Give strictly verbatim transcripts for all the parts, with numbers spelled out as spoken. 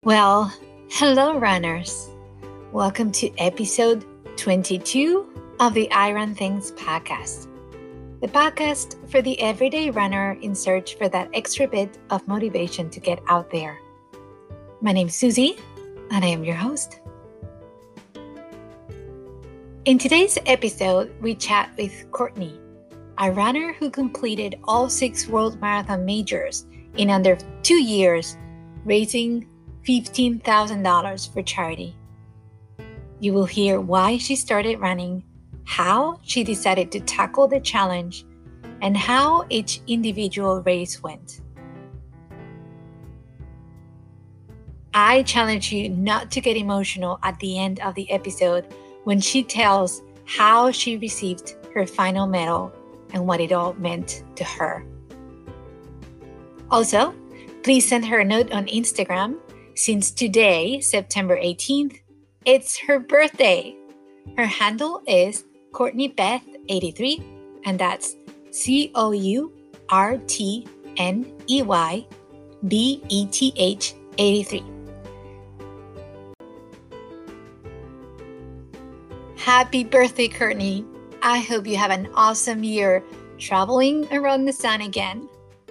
Well, hello runners. Welcome to episode twenty-two of the I Run Things podcast. The podcast for the everyday runner in search for that extra bit of motivation to get out there. My name's Susie, and I am your host. In today's episode, we chat with Courtney, a runner who completed all six World Marathon Majors in under two years, raising fifteen thousand dollars for charity. You will hear why she started running, how she decided to tackle the challenge, and how each individual race went. I challenge you not to get emotional at the end of the episode when she tells how she received her final medal and what it all meant to her. Also, please send her a note on Instagram. Since today, September eighteenth, it's her birthday. Her handle is Courtney Beth eighty-three, and that's C O U R T N E Y B E T H eighty-three. Happy birthday, Courtney. I hope you have an awesome year traveling around the sun again.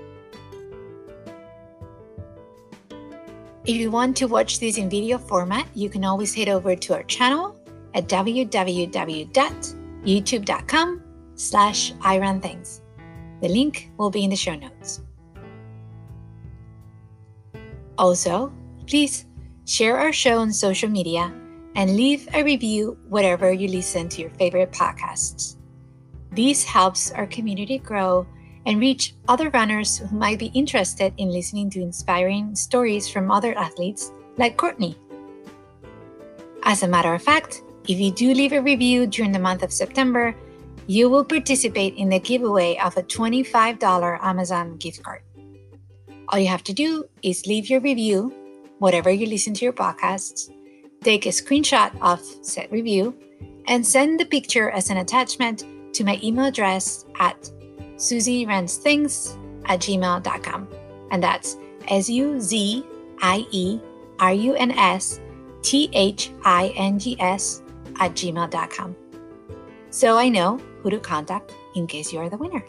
If you want to watch this in video format, you can always head over to our channel at w w w dot youtube dot com slash I run things. The link will be in the show notes. Also, please share our show on social media and leave a review wherever you listen to your favorite podcasts. This helps our community grow and reach other runners who might be interested in listening to inspiring stories from other athletes like Courtney. As a matter of fact, if you do leave a review during the month of September, you will participate in the giveaway of a twenty-five dollars Amazon gift card. All you have to do is leave your review, whatever you listen to your podcasts, take a screenshot of said review, and send the picture as an attachment to my email address at susierunsthings at gmail dot com. And that's S U Z I E R U N S T H I N G S at gmail dot com. So I know who to contact in case you are the winner.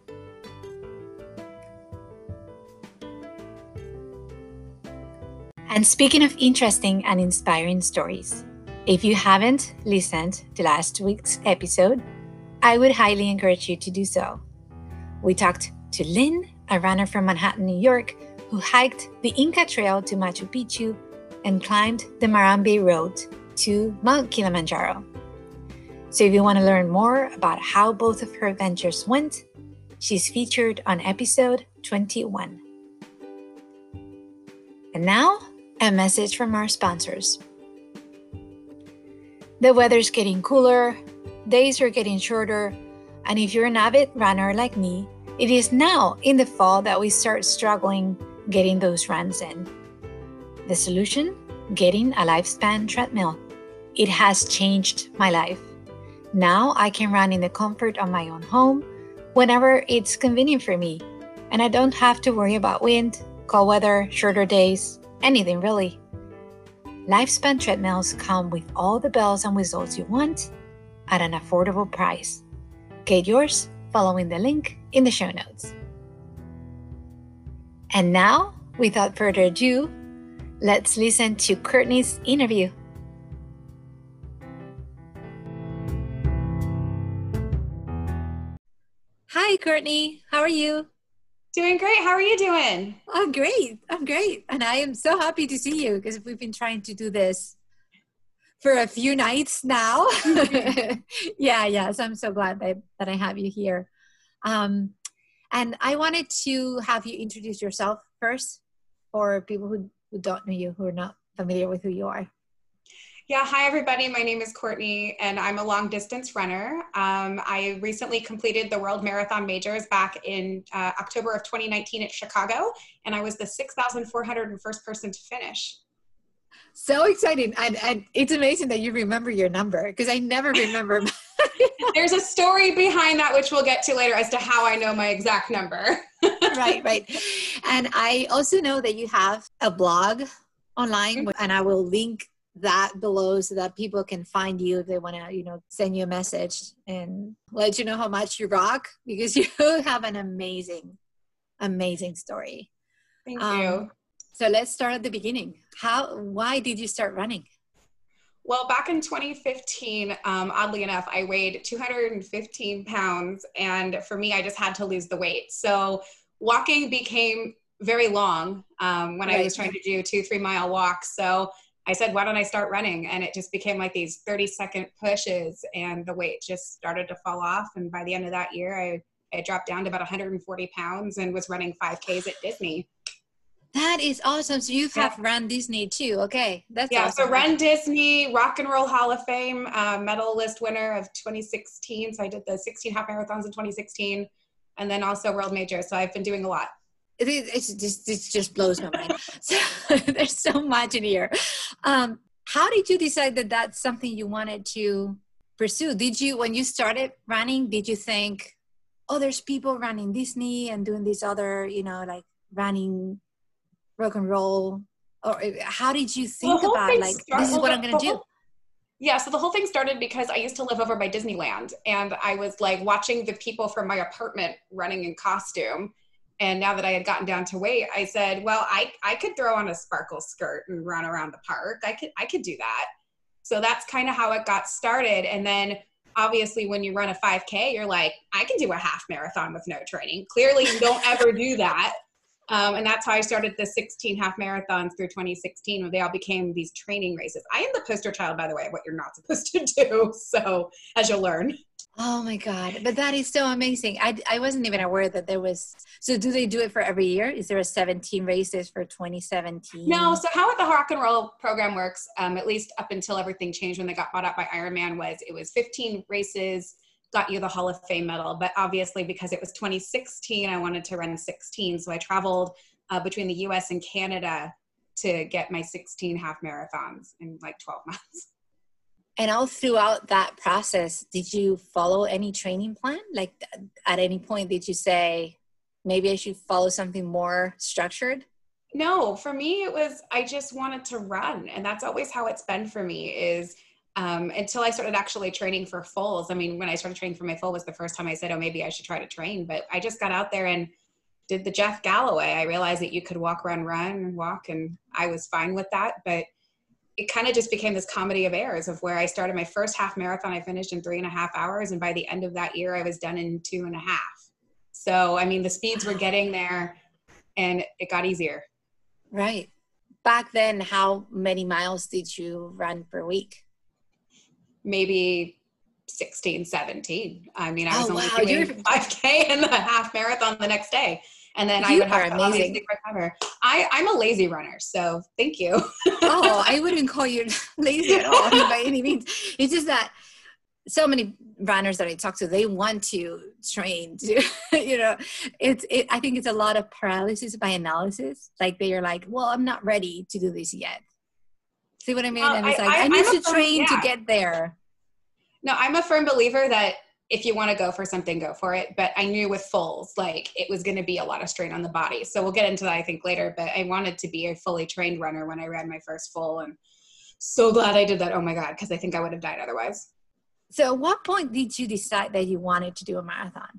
And speaking of interesting and inspiring stories, if you haven't listened to last week's episode, I would highly encourage you to do so. We talked to Lynn, a runner from Manhattan, New York, who hiked the Inca Trail to Machu Picchu and climbed the Marambe Road to Mount Kilimanjaro. So if you want to learn more about how both of her adventures went, she's featured on episode twenty-one. And now, a message from our sponsors. The weather's getting cooler, days are getting shorter, and if you're an avid runner like me, it is now in the fall that we start struggling getting those runs in. The solution? Getting a Lifespan treadmill. It has changed my life. Now I can run in the comfort of my own home whenever it's convenient for me, and I don't have to worry about wind, cold weather, shorter days, anything really. Lifespan treadmills come with all the bells and whistles you want at an affordable price. Get yours following the link in the show notes. And now, without further ado, let's listen to Courtney's interview. Hi, Courtney. How are you? Doing great. How are you doing? I'm great. I'm great. And I am so happy to see you because we've been trying to do this for a few nights now. yeah, yeah. So I'm so glad that, that I have you here. Um, and I wanted to have you introduce yourself first for people who, who don't know you, who are not familiar with who you are. Yeah, hi everybody. My name is Courtney and I'm a long distance runner. Um, I recently completed the World Marathon Majors back in uh, October of twenty nineteen at Chicago, and I was the six thousand four hundred first person to finish. So exciting. And, and it's amazing that you remember your number because I never remember. There's a story behind that, which we'll get to later as to how I know my exact number. Right, right. And I also know that you have a blog online, and I will link that below so that people can find you if they want to, you know, send you a message and let you know how much you rock, because you have an amazing, amazing story. Thank um, you. So let's start at the beginning. How, why did you start running? Well, back in twenty fifteen, um, oddly enough, I weighed two hundred fifteen pounds. And for me, I just had to lose the weight. So walking became very long um, when right. I was trying to do two, three mile walks. So I said, why don't I start running? And it just became like these thirty second pushes, and the weight just started to fall off. And by the end of that year, I, I dropped down to about one hundred forty pounds and was running five Ks at Disney. That is awesome. So you have yeah. run Disney too. Okay. That's yeah. awesome. So run Disney, Rock and Roll Hall of Fame, uh, medalist winner of twenty sixteen. So I did the sixteen half marathons in twenty sixteen, and then also World Major. So I've been doing a lot. It, it's just, it just blows my mind. So, there's so much in here. Um, how did you decide that that's something you wanted to pursue? Did you, when you started running, did you think, oh, there's people running Disney and doing this other, you know, like running rock and roll? Or how did you think well, about like, start, this is well, what the, I'm going to do? Whole, yeah. So the whole thing started because I used to live over by Disneyland, and I was like watching the people from my apartment running in costume. And now that I had gotten down to weight, I said, well, I, I could throw on a sparkle skirt and run around the park. I could, I could do that. So that's kind of how it got started. And then obviously when you run a five K, you're like, I can do a half marathon with no training. Clearly you don't ever do that. Um, and that's how I started the sixteen half marathons through twenty sixteen, when they all became these training races. I am the poster child, by the way, of what you're not supposed to do. So as you'll learn. Oh my God. But that is so amazing. I, I wasn't even aware that there was, so do they do it for every year? Is there a seventeen races for twenty seventeen? No. So how the Rock and Roll program works, um, at least up until everything changed when they got bought out by Ironman, was it was fifteen races, got you the Hall of Fame medal. But obviously because it was twenty sixteen, I wanted to run sixteen. So I traveled uh, between the U S and Canada to get my sixteen half marathons in like twelve months. And all throughout that process, did you follow any training plan? Like at any point, did you say, maybe I should follow something more structured? No, for me, it was, I just wanted to run. And that's always how it's been for me is um, until I started actually training for fulls. I mean, when I started training for my full was the first time I said, oh, maybe I should try to train. But I just got out there and did the Jeff Galloway. I realized that you could walk, run, run, and walk. And I was fine with that. But it kind of just became this comedy of errors of where I started my first half marathon. I finished in three and a half hours. And by the end of that year, I was done in two and a half. So, I mean, the speeds were getting there and it got easier. Right. Back then, how many miles did you run per week? Maybe sixteen, seventeen. I mean, I was oh, only wow. doing You're... five K and the half marathon the next day. And then you I would have to obviously recover. I, I'm a lazy runner, so thank you. Oh, I wouldn't call you lazy at all by any means. It's just that so many runners that I talk to, they want to train to, you know, it's, it, I think it's a lot of paralysis by analysis. Like they are like, well, I'm not ready to do this yet. See what I mean? Uh, and it's I, like, I, I need I'm to train yeah. to get there. No, I'm a firm believer that if you want to go for something, go for it. But I knew with fulls, like it was going to be a lot of strain on the body. So we'll get into that, I think, later. But I wanted to be a fully trained runner when I ran my first full. And so glad I did that. Oh my God. Because I think I would have died otherwise. So at what point did you decide that you wanted to do a marathon?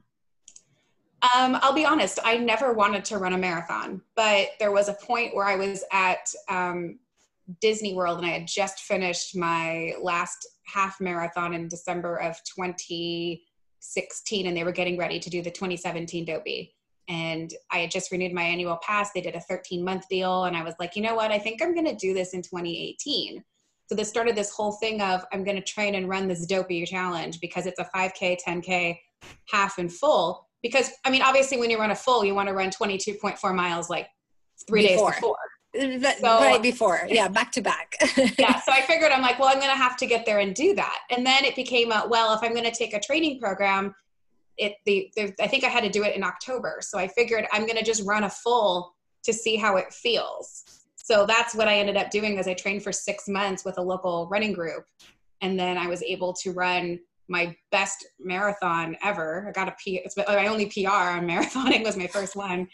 Um, I'll be honest. I never wanted to run a marathon. But there was a point where I was at um, Disney World and I had just finished my last half marathon in December of twenty sixteen, and they were getting ready to do the twenty seventeen Dopey. And I had just renewed my annual pass. They did a thirteen month deal. And I was like, you know what? I think I'm going to do this in twenty eighteen. So this started this whole thing of I'm going to train and run this Dopey challenge because it's a five K, ten K, half and full. Because I mean, obviously when you run a full, you want to run twenty-two point four miles like three before. days before. So, right before. Yeah. Back to back. Yeah. So I figured I'm like, well, I'm going to have to get there and do that. And then it became a, well, if I'm going to take a training program, it, the, the, I think I had to do it in October. So I figured I'm going to just run a full to see how it feels. So that's what I ended up doing is I trained for six months with a local running group. And then I was able to run my best marathon ever. I got a P, it's my only P R on marathoning was my first one.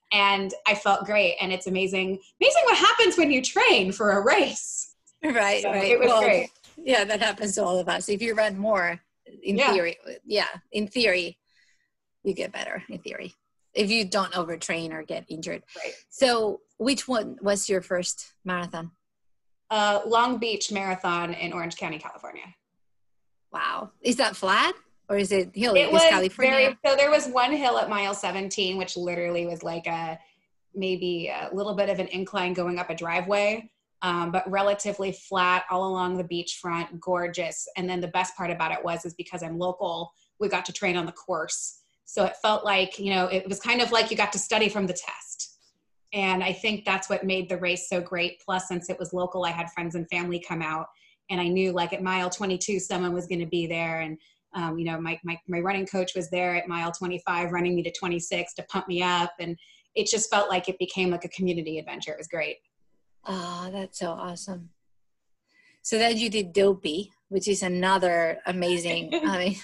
and I felt great. And it's amazing, amazing what happens when you train for a race. Right, So right. it was Well, great. yeah, that happens to all of us. If you run more, in Yeah. theory, yeah, in theory, you get better in theory. If you don't overtrain or get injured. Right. So which one was your first marathon? Uh, Long Beach Marathon in Orange County, California. Wow. Is that flat or is it hilly? It Is was California? very, so there was one hill at mile seventeen, which literally was like a, maybe a little bit of an incline going up a driveway. Um, but relatively flat all along the beachfront, gorgeous. And then the best part about it was, is because I'm local, we got to train on the course. So it felt like, you know, it was kind of like you got to study from the test. And I think that's what made the race so great. Plus, since it was local, I had friends and family come out, and I knew like at mile twenty-two, someone was going to be there. And, um, you know, my, my, my running coach was there at mile twenty-five, running me to twenty-six to pump me up. And it just felt like it became like a community adventure. It was great. Oh, that's so awesome. So then you did Dopey, which is another amazing, I mean,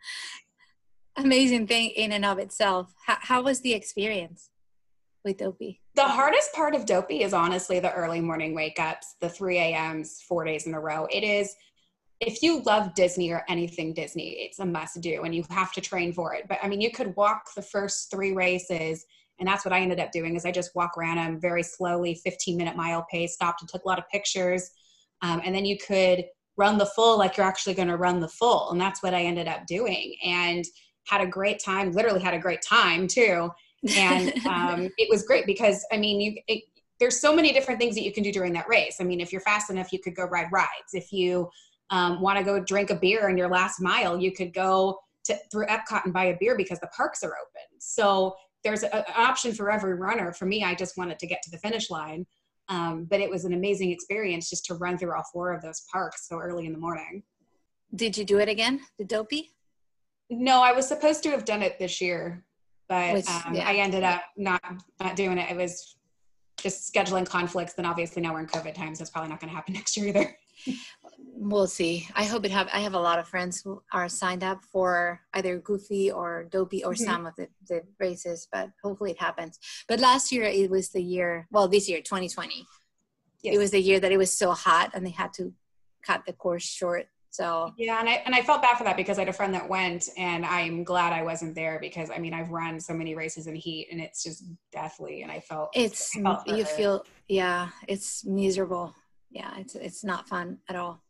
amazing thing in and of itself. How, how was the experience with Dopey? The hardest part of Dopey is honestly the early morning wake ups, the three a.m.s, four days in a row. It is, if you love Disney or anything Disney, it's a must do and you have to train for it. But I mean, you could walk the first three races. And that's what I ended up doing, is I just walk around them very slowly, fifteen minute mile pace, stopped and took a lot of pictures. Um, and then you could run the full like you're actually going to run the full. And that's what I ended up doing, and had a great time, literally had a great time too. And um, it was great because, I mean, you it, there's so many different things that you can do during that race. I mean, if you're fast enough, you could go ride rides. If you um, want to go drink a beer in your last mile, you could go to, through Epcot and buy a beer because the parks are open. So there's a, an option for every runner. For me, I just wanted to get to the finish line. Um, but it was an amazing experience just to run through all four of those parks so early in the morning. Did you do it again, the Dopey? No, I was supposed to have done it this year, but Which, um, yeah. I ended up not, not doing it. It was just scheduling conflicts. Then obviously now we're in COVID times, so it's probably not going to happen next year either. We'll see. I hope it have. I have a lot of friends who are signed up for either Goofy or Dopey or mm-hmm. some of the, the races, but hopefully it happens. But last year it was the year, well, this year, twenty twenty. Yes. It was the year that it was so hot and they had to cut the course short. So yeah, and I and I felt bad for that because I had a friend that went, and I'm glad I wasn't there because I mean I've run so many races in heat and it's just deathly, and I felt it's I felt you her. feel yeah it's miserable. Yeah, it's it's not fun at all.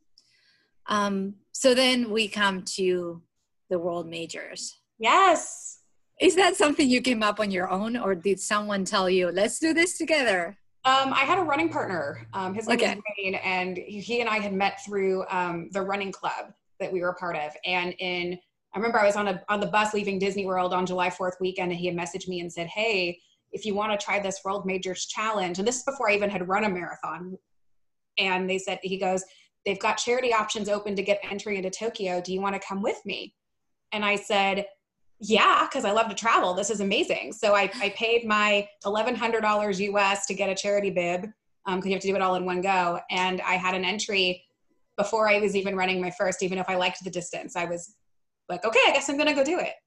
Um, so then we come to the World Majors. Yes. Is that something you came up on your own, or did someone tell you, let's do this together? Um, I had a running partner. Um, his name okay. is Wayne, and he and I had met through um, the running club that we were a part of. And in, I remember I was on a on the bus leaving Disney World on July fourth weekend, and he had messaged me and said, hey, if you want to try this World Majors challenge, and this is before I even had run a marathon. And they said, he goes, they've got charity options open to get entry into Tokyo. Do you want to come with me? And I said, yeah, because I love to travel. This is amazing. So I, I paid my eleven hundred dollars U S to get a charity bib because um, you have to do it all in one go. And I had an entry before I was even running my first, even if I liked the distance. I was like, okay, I guess I'm going to go do it.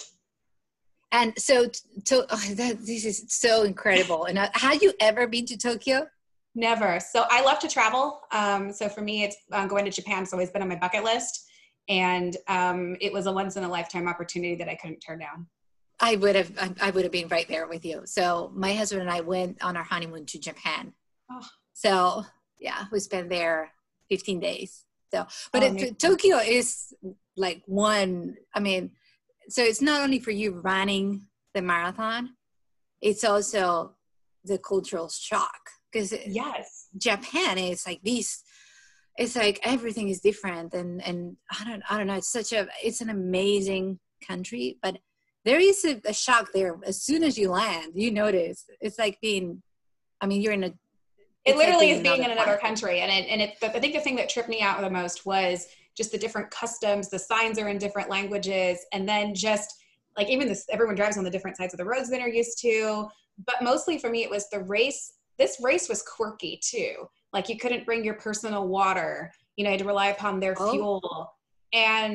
And so, to, oh, that, this is so incredible. And uh, had you ever been to Tokyo? Never. So I love to travel. Um, so for me, it's uh, going to Japan. It's always been on my bucket list. And um, it was a once in a lifetime opportunity that I couldn't turn down. I would have, I, I would have been right there with you. So my husband and I went on our honeymoon to Japan. Oh. So yeah, we spent there fifteen days. So, but oh, it, Tokyo is like one, I mean, so it's not only for you running the marathon, it's also the cultural shock. Because yes, Japan is like these, it's like everything is different, and and I don't I don't know. It's such a it's an amazing country, but there is a, a shock there as soon as you land. You notice it's like being, I mean, you're in a. It literally like is being in another country, and it and it. I think the thing that tripped me out the most was just the different customs. The signs are in different languages, and then just like even this, everyone drives on the different sides of the roads than they're used to. But mostly for me, it was the race. This race was quirky too. Like you couldn't bring your personal water, you know, you had to rely upon their oh. fuel. And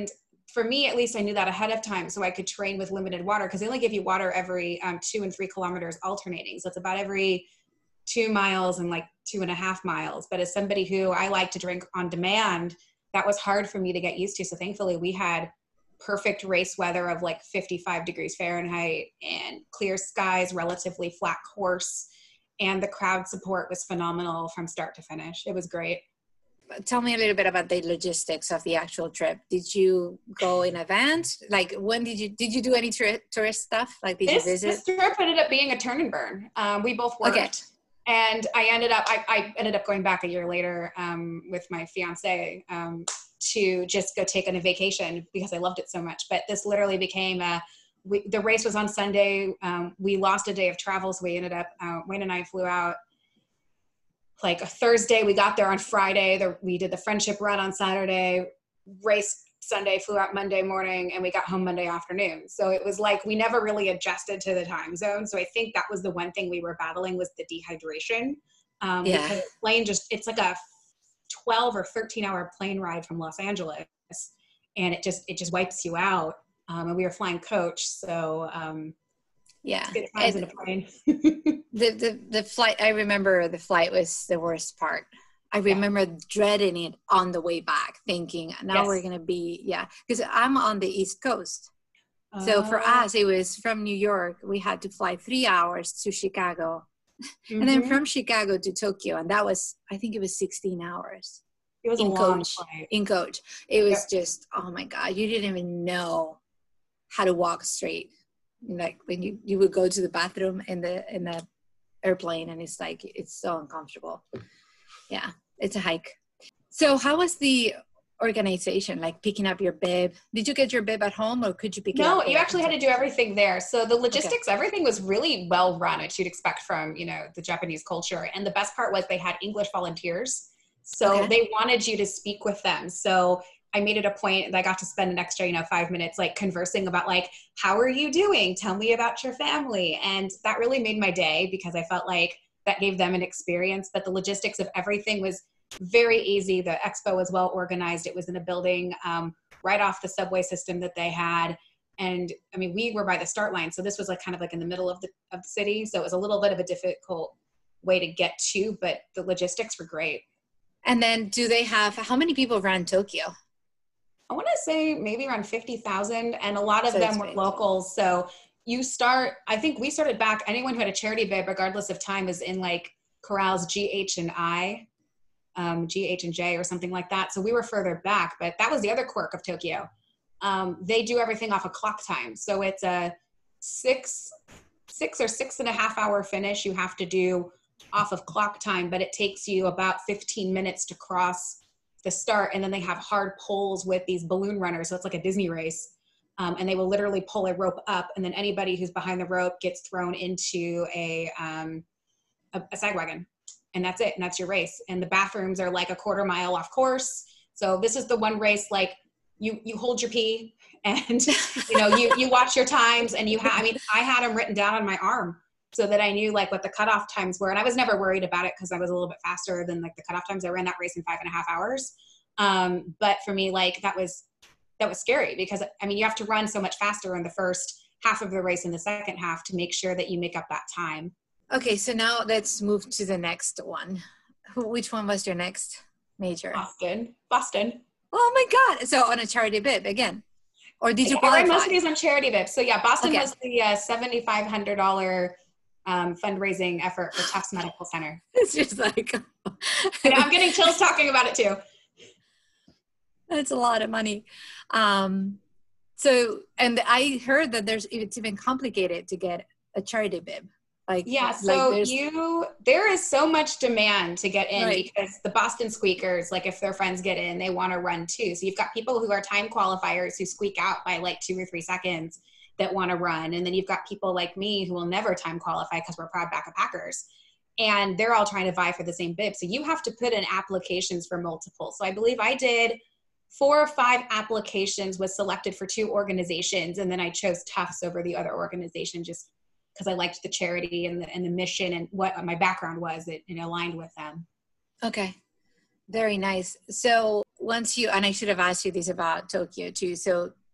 for me, at least I knew that ahead of time so I could train with limited water, because they only give you water every um, two and three kilometers alternating. So it's about every two miles and like two and a half miles. But as somebody who I like to drink on demand, that was hard for me to get used to. So thankfully we had perfect race weather of like fifty-five degrees Fahrenheit and clear skies, relatively flat course. And the crowd support was phenomenal from start to finish. It was great. Tell me a little bit about the logistics of the actual trip. Did you go in advance? Like, when did you, did you do any tur- tourist stuff? Like, did this, you visit? This trip ended up being a turn and burn. Um, we both worked. Okay. And I ended up, I, I ended up going back a year later um, with my fiance um, to just go take on a vacation because I loved it so much. But this literally became a, we, the race was on Sunday. Um, we lost a day of travel. So we ended up, uh, Wayne and I flew out like a Thursday. We got there on Friday. The, we did the friendship run on Saturday, race Sunday, flew out Monday morning, and we got home Monday afternoon. So it was like we never really adjusted to the time zone. So I think that was the one thing we were battling, was the dehydration. Um, yeah. Because the plane just, it's like a twelve or thirteen hour plane ride from Los Angeles, and it just, it just wipes you out. Um, and we were flying coach. So um, yeah, good times in a plane. the, the, the flight, I remember the flight was the worst part. I remember yeah. dreading it on the way back, thinking now yes. we're going to be, yeah, because I'm on the East Coast. Uh, so for us, it was from New York. We had to fly three hours to Chicago mm-hmm. and then from Chicago to Tokyo. And that was, I think it was sixteen hours. It was in a long coach, flight. In coach. It was yep. just, oh my God, you didn't even know how to walk straight. Like when you, you would go to the bathroom in the, in the airplane, and it's like, it's so uncomfortable. Yeah, it's a hike. So how was the organization, like picking up your bib? Did you get your bib at home, or could you pick no, it up? No, you actually had to do everything there. So the logistics, okay. everything was really well run, as you'd expect from, you know, the Japanese culture. And the best part was they had English volunteers. So okay. they wanted you to speak with them. So I made it a point that I got to spend an extra, you know, five minutes like conversing about like, how are you doing? Tell me about your family. And that really made my day, because I felt like that gave them an experience. But the logistics of everything was very easy. The expo was well organized. It was in a building um, right off the subway system that they had. And I mean, we were by the start line. So this was like kind of like in the middle of the, of the city. So it was a little bit of a difficult way to get to, but the logistics were great. And then do they have, how many people ran Tokyo? I want to say maybe around fifty thousand, and a lot of so them were locals. So you start, I think we started back, anyone who had a charity bib, regardless of time, was in like corrals G, H, and I, um, G, H, and J or something like that. So we were further back, but that was the other quirk of Tokyo. Um, they do everything off of clock time. So it's a six, six or six and a half hour finish you have to do off of clock time, but it takes you about fifteen minutes to cross the start. And then they have hard poles with these balloon runners. So it's like a Disney race. Um, and they will literally pull a rope up, and then anybody who's behind the rope gets thrown into a, um, a, a sag wagon, and that's it. And that's your race. And the bathrooms are like a quarter mile off course. So this is the one race, like you, you hold your pee, and you know, you, you watch your times, and you have, I mean, I had them written down on my arm so that I knew like what the cutoff times were. And I was never worried about it, because I was a little bit faster than like the cutoff times. I ran that race in five and a half hours. Um, but for me, like that was, that was scary, because I mean, you have to run so much faster in the first half of the race and the second half to make sure that you make up that time. Okay. So now let's move to the next one. Which one was your next major? Boston. Boston. Oh my God. So on a charity bib again, or did you yeah, qualify? I ran most of these on charity bibs. So yeah, Boston okay. was the uh, seven thousand five hundred dollars um, fundraising effort for Tufts Medical Center. It's just like, and I'm getting chills talking about it too. That's a lot of money. Um, so, and I heard that there's, it's even complicated to get a charity bib. Like, yeah, so like you, there is so much demand to get in, right. because the Boston squeakers, like if their friends get in, they want to run too. So you've got people who are time qualifiers who squeak out by like two or three seconds that want to run. And then you've got people like me who will never time qualify because we're proud backpackers. And they're all trying to vie for the same bib. So you have to put in applications for multiple. So I believe I did four or five applications, was selected for two organizations. And then I chose Tufts over the other organization, just because I liked the charity and the, and the mission and what my background was. It, it aligned with them. Okay. Very nice. So once you, and I should have asked you this about Tokyo too. So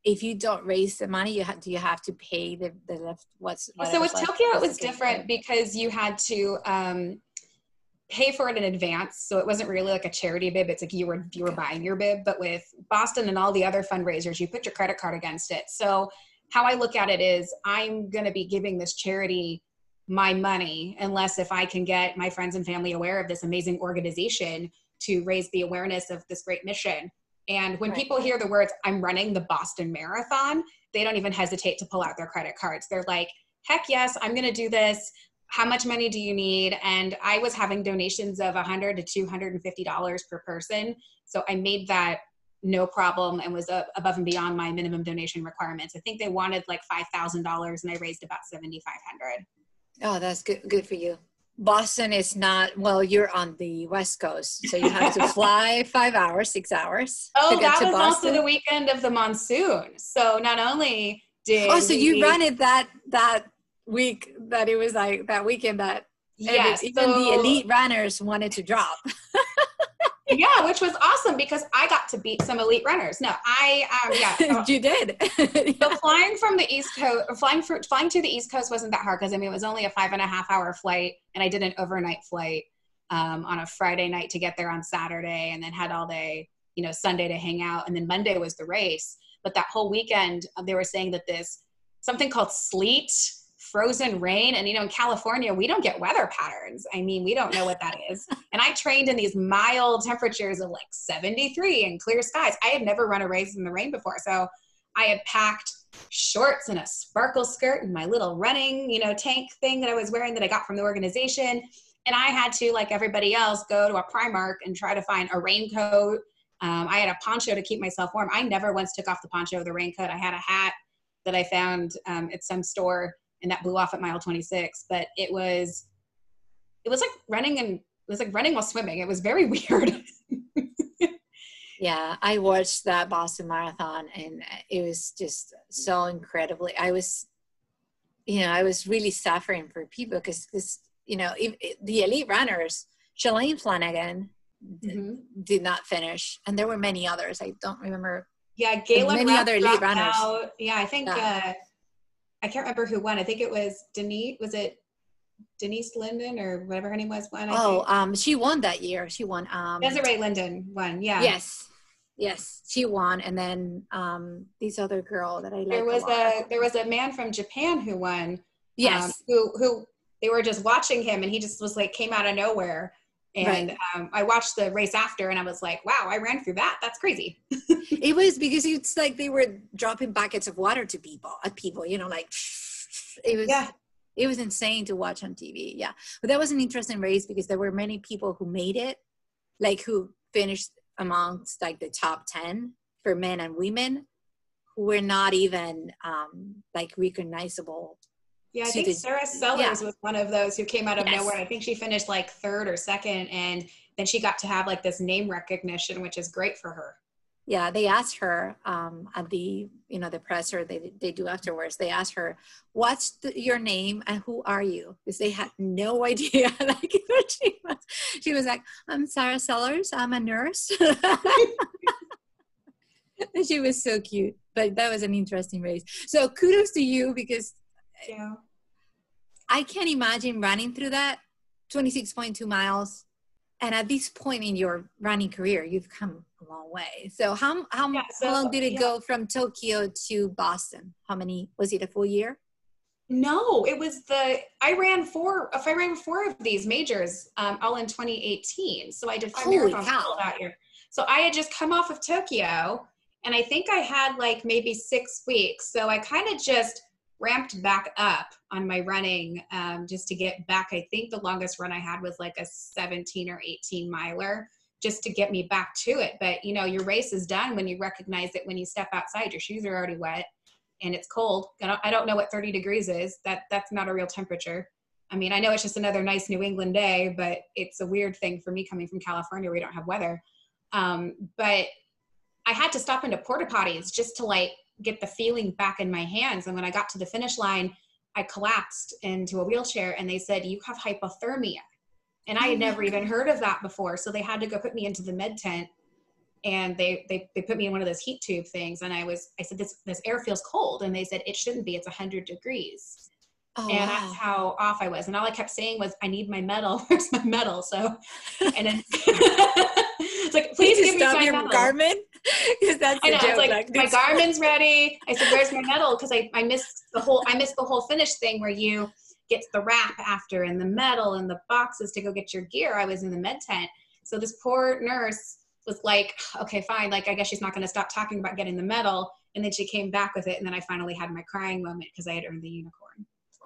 if you don't raise the money, you have, do you have to pay the, the left, what's, So with left, Tokyo, it was okay. different because you had to um, pay for it in advance. So it wasn't really like a charity bib. It's like you were, you were okay. buying your bib, but with Boston and all the other fundraisers, you put your credit card against it. So how I look at it is I'm going to be giving this charity my money, unless if I can get my friends and family aware of this amazing organization to raise the awareness of this great mission. And when right. people hear the words, I'm running the Boston Marathon, they don't even hesitate to pull out their credit cards. They're like, heck yes, I'm going to do this. How much money do you need? And I was having donations of one hundred to two hundred fifty dollars per person. So I made that no problem and was uh, above and beyond my minimum donation requirements. I think they wanted like five thousand dollars and I raised about seven thousand five hundred dollars. Oh, that's good. Good for you. Boston is not, well, you're on the West Coast, so you have to fly five hours, six hours. Oh, that was Boston. Also the weekend of the monsoon. So not only did Oh, so we, you ran it that, that week that it was like that weekend that yes, every, even so, the elite runners wanted to drop. Yeah, which was awesome because I got to beat some elite runners. No, I, um, yeah. You did. So flying from the East Coast, flying for, flying to the East Coast wasn't that hard because I mean, it was only a five and a half hour flight and I did an overnight flight um, on a Friday night to get there on Saturday and then had all day, you know, Sunday to hang out. And then Monday was the race. But that whole weekend, they were saying that this, something called sleet, frozen rain. And, you know, in California, we don't get weather patterns. I mean, we don't know what that is. And I trained in these mild temperatures of like seventy-three and clear skies. I had never run a race in the rain before. So I had packed shorts and a sparkle skirt and my little running, you know, tank thing that I was wearing that I got from the organization. And I had to, like everybody else, go to a Primark and try to find a raincoat. Um, I had a poncho to keep myself warm. I never once took off the poncho or the raincoat. I had a hat that I found um, at some store and that blew off at mile twenty-six, but it was, it was like running and it was like running while swimming. It was very weird. Yeah. I watched that Boston Marathon and it was just so incredibly, I was, you know, I was really suffering for people because this, you know, if, if the elite runners, Shalane Flanagan mm-hmm. d- did not finish. And there were many others. I don't remember. Yeah. Galen many other elite runners. Out. Yeah. I think, yeah. uh, I can't remember who won. I think it was Denise, was it Denise Linden or whatever her name was? Won, I oh, think. um, she won that year. She won. Um, Desiree Linden won. Yeah. Yes. Yes. She won. And then um, this other girl that I like. There was a, a, there was a man from Japan who won. Yes. Um, who, who they were just watching him and he just was like, came out of nowhere. And right. um, I watched the race after and I was like, wow, I ran through that. That's crazy. It was because it's like they were dropping buckets of water to people, at people, you know, like it was, yeah. It was insane to watch on T V. Yeah. But that was an interesting race because there were many people who made it, like who finished amongst like the top ten for men and women who were not even um, like recognizable. Yeah, I think the, Sarah Sellers yeah. was one of those who came out of yes. nowhere. I think she finished like third or second, and then she got to have like this name recognition, which is great for her. Yeah, they asked her um, at the, you know, the presser they they do afterwards. They asked her, "What's the, your name and who are you?" Because they had no idea. Like who she was. She was like, "I'm Sarah Sellers. I'm a nurse." And she was so cute. But that was an interesting race. So kudos to you because. Yeah. I can't imagine running through that twenty-six point two miles. And at this point in your running career, you've come a long way. So how how, yeah, so, how long did it yeah. go from Tokyo to Boston? How many, was it a full year? No, it was the, I ran four, if I ran four of these majors, um, all in twenty eighteen. So I did five Holy marathons cow. that year. So I had just come off of Tokyo and I think I had like maybe six weeks. So I kind of just ramped back up on my running um, just to get back. I think the longest run I had was like a seventeen or eighteen miler just to get me back to it. But you know, your race is done when you recognize it, when you step outside, your shoes are already wet and it's cold. I don't, I don't know what thirty degrees is. That that's not a real temperature. I mean, I know it's just another nice New England day, but it's a weird thing for me coming from California where we don't have weather. Um, but I had to stop into porta potties just to like get the feeling back in my hands. And when I got to the finish line, I collapsed into a wheelchair and they said, "You have hypothermia." And I had never even heard of that before. So they had to go put me into the med tent and they, they, they put me in one of those heat tube things. And I was, I said, this, this air feels cold. And they said, it shouldn't be, it's a hundred degrees. Oh, and wow. That's how off I was. And all I kept saying was, I need my medal. Where's my medal? So, and then it's like, please give me my your medal. Garmin? Because that's I know, joke. it's like, like my Garmin's ready. I said, where's my medal? Because I, I missed the whole, I missed the whole finish thing where you get the wrap after and the medal and the boxes to go get your gear. I was in the med tent. So this poor nurse was like, okay, fine. Like, I guess she's not going to stop talking about getting the medal. And then she came back with it. And then I finally had my crying moment because I had earned the unicorn.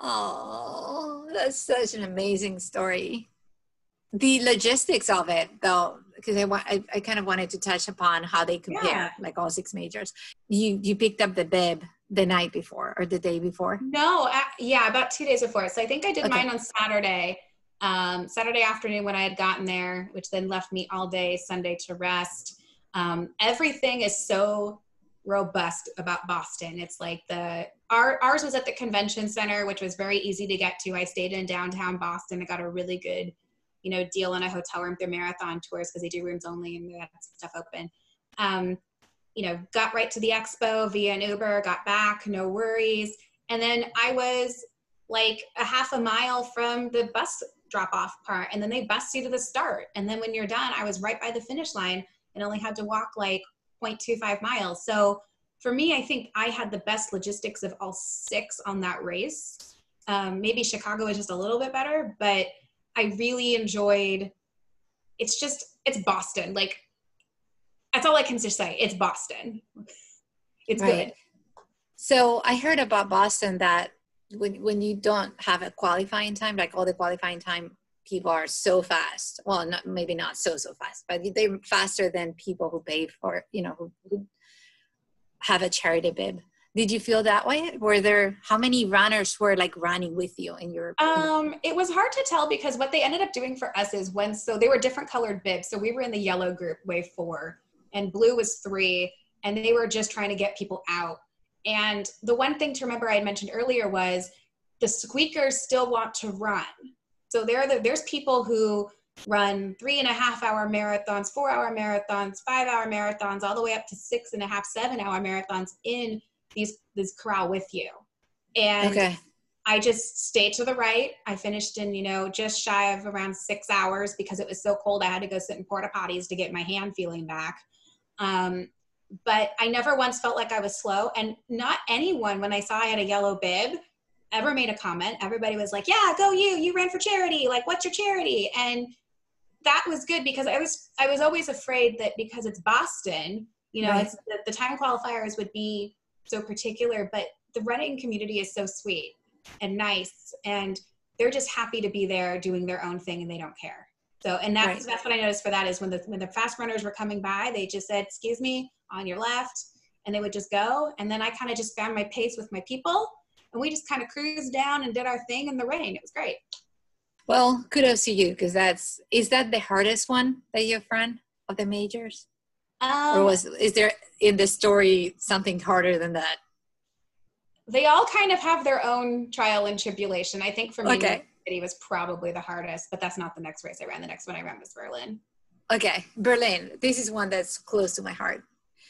Oh, that's such an amazing story. The logistics of it, though, because I, wa- I I kind of wanted to touch upon how they compare, Yeah. like all six majors. You you picked up the bib the night before or the day before? No, uh, yeah, about two days before. So I think I did Okay. mine on Saturday, um, Saturday afternoon when I had gotten there, which then left me all day Sunday to rest. Um, everything is so robust about Boston. It's like the, our, ours was at the convention center, which was very easy to get to. I stayed in downtown Boston. I got a really good, you know, deal on a hotel room through Marathon Tours because they do rooms only and they have stuff open. Um, you know, got right to the expo via an Uber, got back, no worries. And then I was like a half a mile from the bus drop off part. And then they bused you to the start. And then when you're done, I was right by the finish line and only had to walk like zero point two five miles. So for me, I think I had the best logistics of all six on that race. Um, maybe Chicago was just a little bit better, but I really enjoyed, it's just, it's Boston. Like, that's all I can just say. It's Boston. It's Right. good. So I heard about Boston that when when you don't have a qualifying time, like all the qualifying time people are so fast. Well, not maybe not so so fast, but they're faster than people who pay for, you know, who, who have a charity bib. Did you feel that way? Were there, how many runners were like running with you in your? Um, it was hard to tell because what they ended up doing for us is when, so they were different colored bibs. So we were in the yellow group, wave four, and blue was three, and they were just trying to get people out. And the one thing to remember I had mentioned earlier was the squeakers still want to run. So there are the, there's people who run three and a half hour marathons, four hour marathons, five hour marathons, all the way up to six and a half, seven hour marathons in these, this corral with you. And Okay. I just stayed to the right. I finished in, you know, just shy of around six hours because it was so cold. I had to go sit in porta potties to get my hand feeling back. Um, but I never once felt like I was slow. And not anyone, when I saw I had a yellow bib, ever made a comment. Everybody was like, yeah, go you, you ran for charity. Like, what's your charity? And that was good because I was, I was always afraid that because it's Boston, you know, Right. it's the, the time qualifiers would be so particular, but the running community is so sweet and nice, and they're just happy to be there doing their own thing and they don't care. So, and that's, Right. that's what I noticed for that is when the, when the fast runners were coming by, they just said, excuse me, on your left. And they would just go. And then I kind of just found my pace with my people and we just kind of cruised down and did our thing in the rain. It was great. Well, kudos to you, because that's, is that the hardest one that you've run of the majors? Um, Or was, is there in the story something harder than that? They all kind of have their own trial and tribulation. I think for me, Okay. City was probably the hardest, but that's not the next race I ran. The next one I ran was Berlin. Okay, Berlin. This is one that's close to my heart.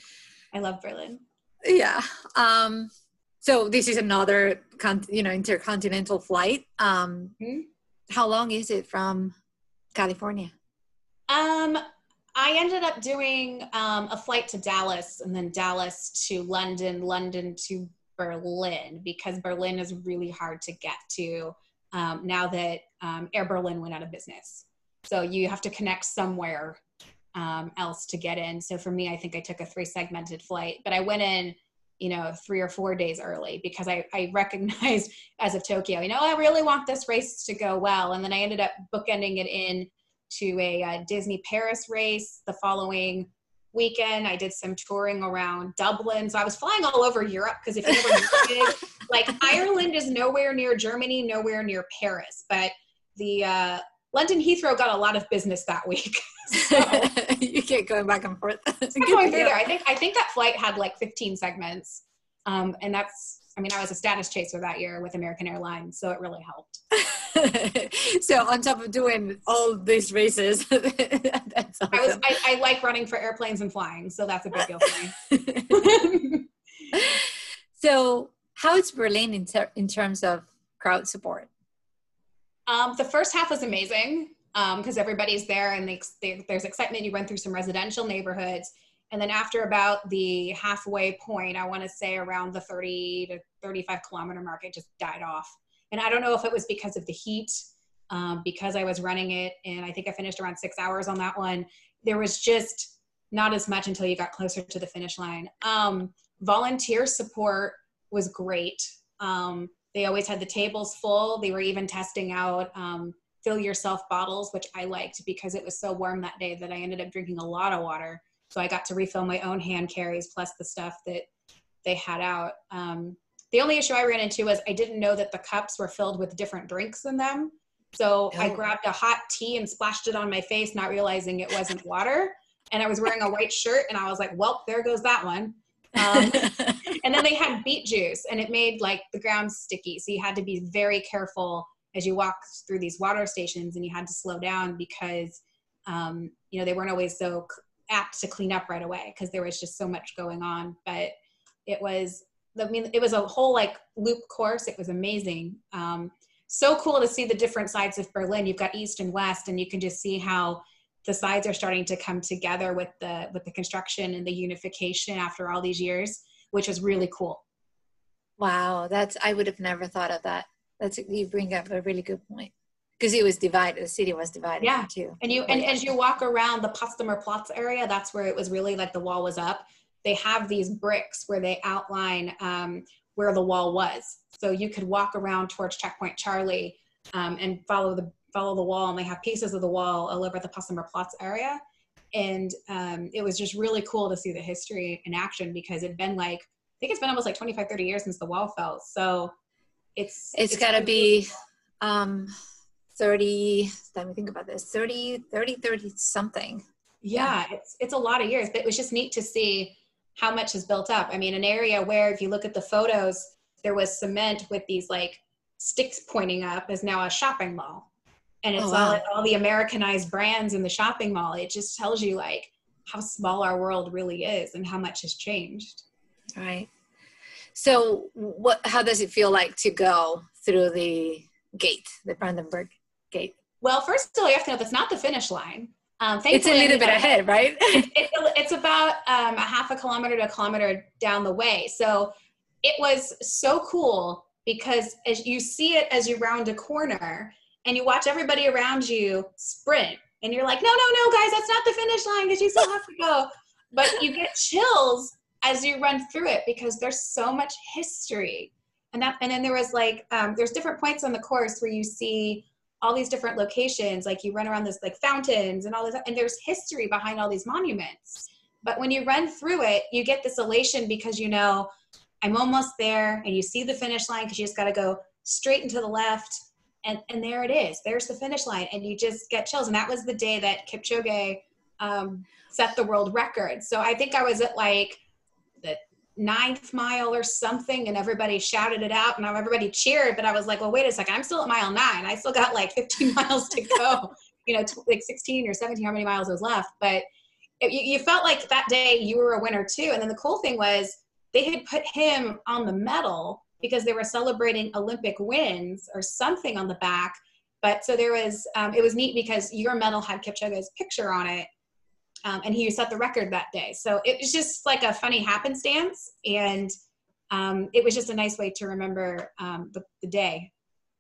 I love Berlin. Yeah. Um, so this is another, con- you know, intercontinental flight. Um, Mm-hmm. How long is it from California? Um, I ended up doing um, a flight to Dallas and then Dallas to London, London to Berlin, because Berlin is really hard to get to um, now that um, Air Berlin went out of business. So you have to connect somewhere um, else to get in. So for me, I think I took a three segmented flight, but I went in, you know, three or four days early because I, I recognized as of Tokyo, you know, I really want this race to go well. And then I ended up bookending it in to a uh, Disney Paris race the following weekend. I did some touring around Dublin. So I was flying all over Europe because if you never knew, like Ireland is nowhere near Germany, nowhere near Paris, but the uh, London Heathrow got a lot of business that week. So You keep going back and forth. I'm going through there. I think I think that flight had like fifteen segments, um, and that's. I mean, I was a status chaser that year with American Airlines, so it really helped. So on top of doing all these races, that's awesome. I was I, I like running for airplanes and flying, so that's a big deal for me. So how is Berlin in, ter- in terms of crowd support? Um, the first half was amazing because um, everybody's there and they, they, there's excitement. You went through some residential neighborhoods. And then after about the halfway point, I want to say around the thirty to thirty-five kilometer mark, it just died off. And I don't know if it was because of the heat, um, because I was running it, and I think I finished around six hours on that one. There was just not as much until you got closer to the finish line. Um, volunteer support was great. Um, they always had the tables full. They were even testing out um, fill yourself bottles, which I liked because it was so warm that day that I ended up drinking a lot of water. So I got to refill my own hand carries plus the stuff that they had out. Um, the only issue I ran into was I didn't know that the cups were filled with different drinks in them. So oh. I grabbed a hot tea and splashed it on my face, not realizing it wasn't water. And I was wearing a white shirt and I was like, well, there goes that one. Um, and then they had beet juice and it made like the ground sticky. So you had to be very careful as you walked through these water stations, and you had to slow down because, um, you know, they weren't always so apt to clean up right away because there was just so much going on. But it was, I mean, it was a whole like loop course. It was amazing. Um, so cool to see the different sides of Berlin. You've got East and West, and you can just see how the sides are starting to come together with the, with the construction and the unification after all these years, which was really cool. Wow. That's, I would have never thought of that. That's, you bring up a really good point. Because it was divided, the city was divided yeah. too. And you and as you walk around the Potsdamer Platz area, that's where it was really like the wall was up. They have these bricks where they outline um, where the wall was. So you could walk around towards Checkpoint Charlie um, and follow the follow the wall. And they have pieces of the wall all over the Potsdamer Platz area. And um, it was just really cool to see the history in action because it'd been like, I think it's been almost like twenty-five, thirty years since the wall fell. So it's it's, it's gotta be um, thirty, let me think about this, thirty, thirty, thirty something. Yeah, yeah, it's it's a lot of years, but it was just neat to see how much has built up. I mean, an area where if you look at the photos, there was cement with these like sticks pointing up is now a shopping mall. And it's oh, wow. all, all the Americanized brands in the shopping mall. It just tells you like how small our world really is and how much has changed. Right. So what, how does it feel like to go through the gate, the Brandenburg gate? Well, first of all, you have to know that's not the finish line. Um, it's a little bit ahead, right? it, it, it's about um, a half a kilometer to a kilometer down the way. So it was so cool because as you see it as you round a corner and you watch everybody around you sprint and you're like, no, no, no, guys, that's not the finish line because you still have to go. But you get chills as you run through it because there's so much history. And that, and then there was like, um, there's different points on the course where you see all these different locations, like you run around this like fountains and all this, and there's history behind all these monuments. But when you run through it, you get this elation because you know, I'm almost there, and you see the finish line because you just got to go straight and to the left. And, and there it is, there's the finish line, and you just get chills. And that was the day that Kipchoge um, set the world record. So I think I was at like the ninth mile or something, and everybody shouted it out and everybody cheered, but I was like, well, wait a second, I'm still at mile nine. I still got like fifteen miles to go, you know, like sixteen or seventeen, how many miles was left. But it, you, you felt like that day you were a winner too. And then the cool thing was they had put him on the medal because they were celebrating Olympic wins or something on the back. But so there was, um, it was neat because your medal had Kipchoge's picture on it. Um, and he set the record that day. So it was just like a funny happenstance. And um, it was just a nice way to remember um, the, the day.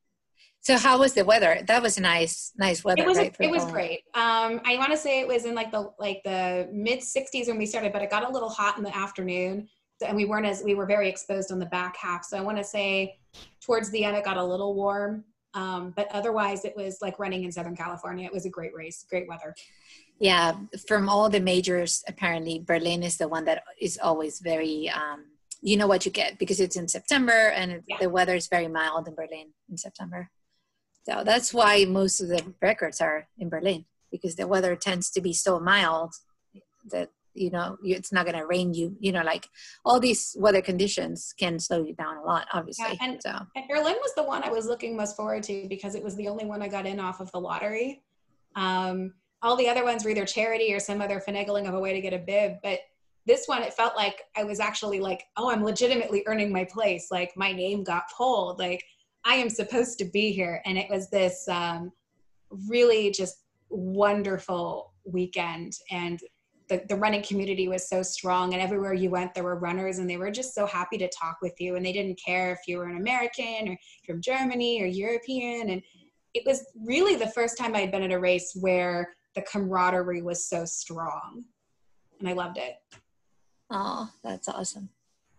So how was the weather? That was nice, nice weather. It was, right, it was great. Um, I want to say it was in like the, like the mid sixties when we started, but it got a little hot in the afternoon. So, and we weren't as, we were very exposed on the back half. So I want to say towards the end, it got a little warm. Um, but otherwise it was like running in Southern California. It was a great race, great weather. Yeah, from all the majors, apparently Berlin is the one that is always very, um, you know what you get because it's in September and yeah. the weather is very mild in Berlin in September. So that's why most of the records are in Berlin because the weather tends to be so mild that you know, you, it's not going to rain you, you know, like all these weather conditions can slow you down a lot, obviously. Yeah, and, so. and Berlin was the one I was looking most forward to because it was the only one I got in off of the lottery. Um, all the other ones were either charity or some other finagling of a way to get a bib. But this one, it felt like I was actually like, oh, I'm legitimately earning my place. Like my name got pulled. Like I am supposed to be here. And it was this um, really just wonderful weekend. And the, the running community was so strong, and everywhere you went, there were runners, and they were just so happy to talk with you. And they didn't care if you were an American or from Germany or European. And it was really the first time I'd been at a race where the camaraderie was so strong, and I loved it. Oh, that's awesome.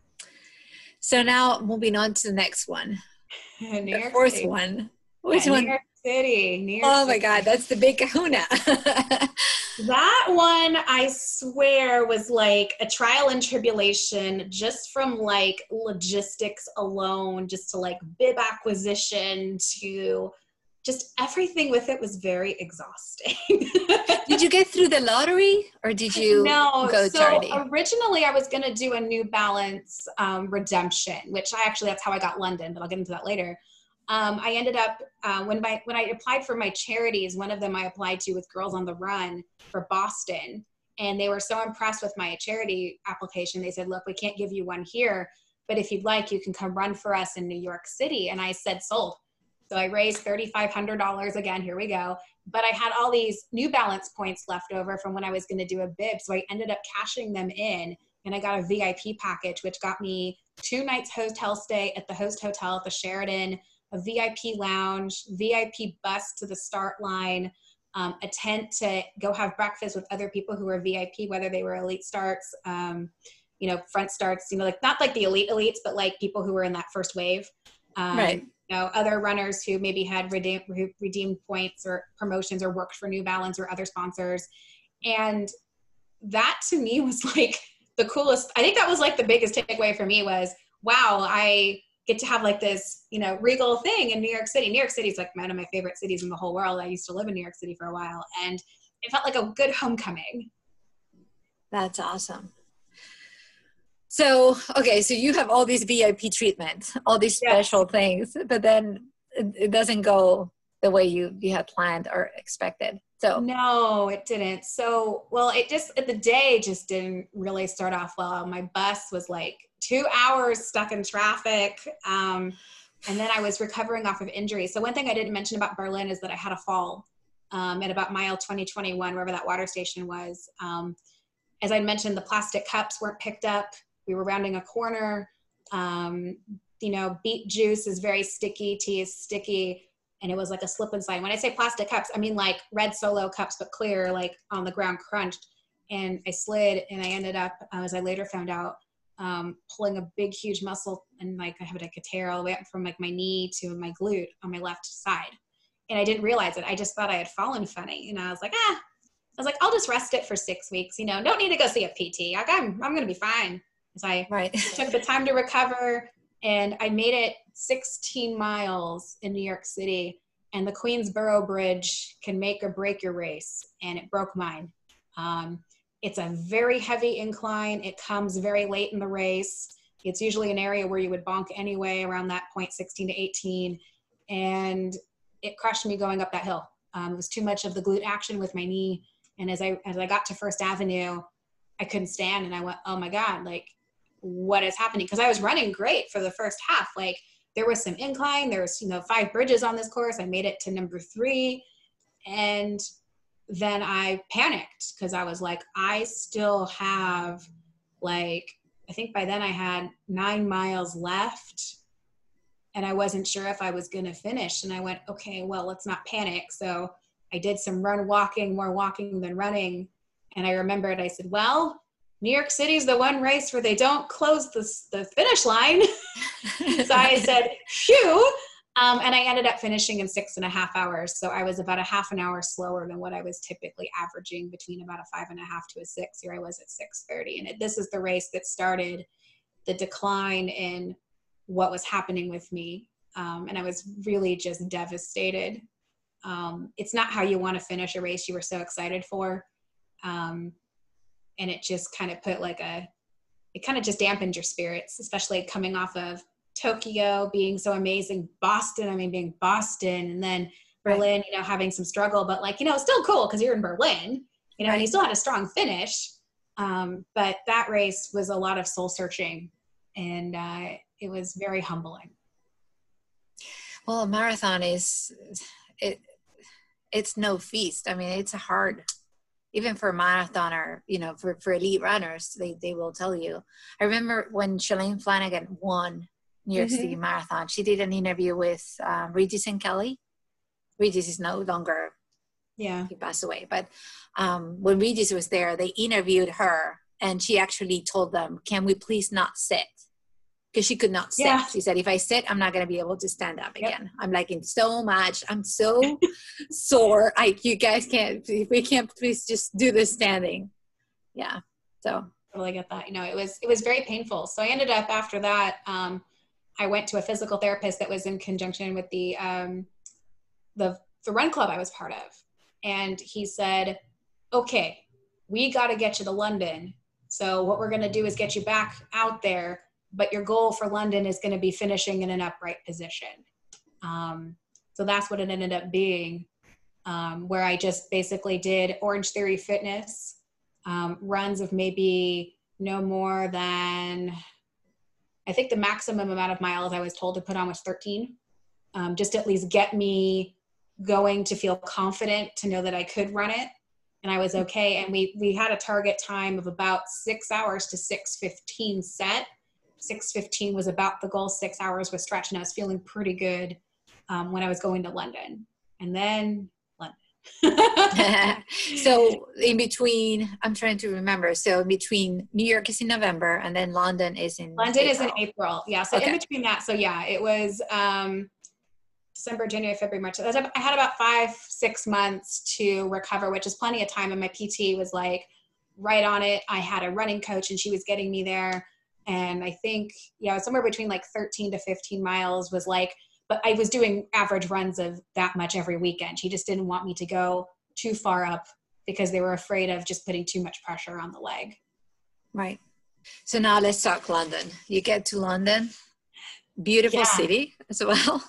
So now moving on to the next one, New the York fourth City. one. Which yeah, one? New York City. New York oh City. my God, that's the big kahuna. That one, I swear, was like a trial and tribulation just from like logistics alone, just to like bib acquisition to just everything with it was very exhausting. Did you get through the lottery or did you no, go so charity? Originally I was going to do a New Balance um, redemption, which I actually, that's how I got London, but I'll get into that later. Um, I ended up, uh, when my when I applied for my charities, one of them I applied to with Girls on the Run for Boston. And they were so impressed with my charity application. They said, look, we can't give you one here, but if you'd like, you can come run for us in New York City. And I said, sold. So I raised three thousand five hundred dollars again, here we go. But I had all these New Balance points left over from when I was gonna do a bib. So I ended up cashing them in, and I got a V I P package, which got me two nights hotel stay at the Host Hotel at the Sheraton, a V I P lounge, V I P bus to the start line, um, a tent to go have breakfast with other people who were V I P, whether they were elite starts, um, you know, front starts, you know, like not like the elite elites, but like people who were in that first wave. Um, right. You know, other runners who maybe had redeemed, redeemed points or promotions or worked for New Balance or other sponsors. And that to me was like the coolest. I think that was like the biggest takeaway for me was, wow, I get to have like this, you know, regal thing in New York City. New York City is like one of my favorite cities in the whole world. I used to live in New York City for a while, and it felt like a good homecoming. That's awesome. So, okay, so you have all these V I P treatments, all these special yeah. things, but then it, it doesn't go the way you, you had planned or expected. So no, it didn't. So, well, it just, the day just didn't really start off well. My bus was like two hours stuck in traffic. Um, and then I was recovering off of injury. So one thing I didn't mention about Berlin is that I had a fall um, at about mile twenty twenty-one, wherever that water station was. Um, as I mentioned, the plastic cups weren't picked up. We were rounding a corner. Um, you know, beet juice is very sticky, tea is sticky, and it was like a slip and slide. When I say plastic cups, I mean like red Solo cups, but clear, like on the ground crunched. And I slid, and I ended up, uh, as I later found out, um, pulling a big, huge muscle, and like I had like a tear all the way up from like my knee to my glute on my left side. And I didn't realize it. I just thought I had fallen funny. And I was like, ah, I was like, I'll just rest it for six weeks. You know, don't need to go see a P T. Like, I'm, I'm going to be fine. So I right. took the time to recover, and I made it sixteen miles in New York City, and the Queensboro Bridge can make or break your race, and it broke mine. Um, it's a very heavy incline. It comes very late in the race. It's usually an area where you would bonk anyway, around that point sixteen to eighteen, and it crushed me going up that hill. Um, it was too much of the glute action with my knee, and as I as I got to First Avenue, I couldn't stand, and I went, oh my God, like, what is happening? Because I was running great for the first half. Like, there was some incline, there was, you know, five bridges on this course. I made it to number three, and then I panicked because I was like, I still have like, I think by then I had nine miles left, and I wasn't sure if I was going to finish. And I went, okay, well, let's not panic. So I did some run walking, more walking than running. And I remembered, I said, well, New York City is the one race where they don't close the, the finish line. So I said, phew. Um, and I ended up finishing in six and a half hours. So I was about a half an hour slower than what I was typically averaging, between about a five and a half to a six. Here I was at six thirty. And it, this is the race that started the decline in what was happening with me. Um, and I was really just devastated. Um, it's not how you want to finish a race you were so excited for. Um, and it just kind of put like a, it kind of just dampened your spirits, especially coming off of Tokyo being so amazing, Boston, I mean, being Boston, and then Berlin, right. you know, having some struggle, but like, you know, still cool because you're in Berlin, you know, right. and you still had a strong finish. Um, but that race was a lot of soul searching, and uh, it was very humbling. Well, a marathon is, it, it's no feast. I mean, it's a hard, even for a marathoner, you know, for, for elite runners, they, they will tell you. I remember when Shalane Flanagan won New York mm-hmm. City Marathon, she did an interview with um, Regis and Kelly. Regis is no longer, yeah, he passed away. But um, when Regis was there, they interviewed her, and she actually told them, can we please not sit? Because she could not sit. Yeah. She said, if I sit, I'm not going to be able to stand up again. Yep. I'm like in so much, I'm so sore. I, you guys can't, if we can't please just do this standing. Yeah. So. Totally get that. You know, it was, it was very painful. So I ended up after that, um, I went to a physical therapist that was in conjunction with the, um, the, the run club I was part of. And he said, okay, we got to get you to London. So what we're going to do is get you back out there, but your goal for London is going to be finishing in an upright position. Um, so that's what it ended up being, um, where I just basically did Orange Theory Fitness, um, runs of maybe no more than, I think the maximum amount of miles I was told to put on was thirteen, um, just at least get me going to feel confident to know that I could run it. And I was okay. And we, we had a target time of about six hours to six fifteen set. six fifteen was about the goal. Six hours was stretch, and I was feeling pretty good um, when I was going to London. And then London. So in between, I'm trying to remember. So in between, New York is in November, and then London is in London April. is in April. Yeah. So okay. in between that, so yeah, it was um, December, January, February, March. I had about five, six months to recover, which is plenty of time. And my P T was like right on it. I had a running coach, and she was getting me there. And I think, yeah, somewhere between like thirteen to fifteen miles was like, but I was doing average runs of that much every weekend. She just didn't want me to go too far up because they were afraid of just putting too much pressure on the leg. Right. So now let's talk London. You get to London, beautiful yeah. city as well.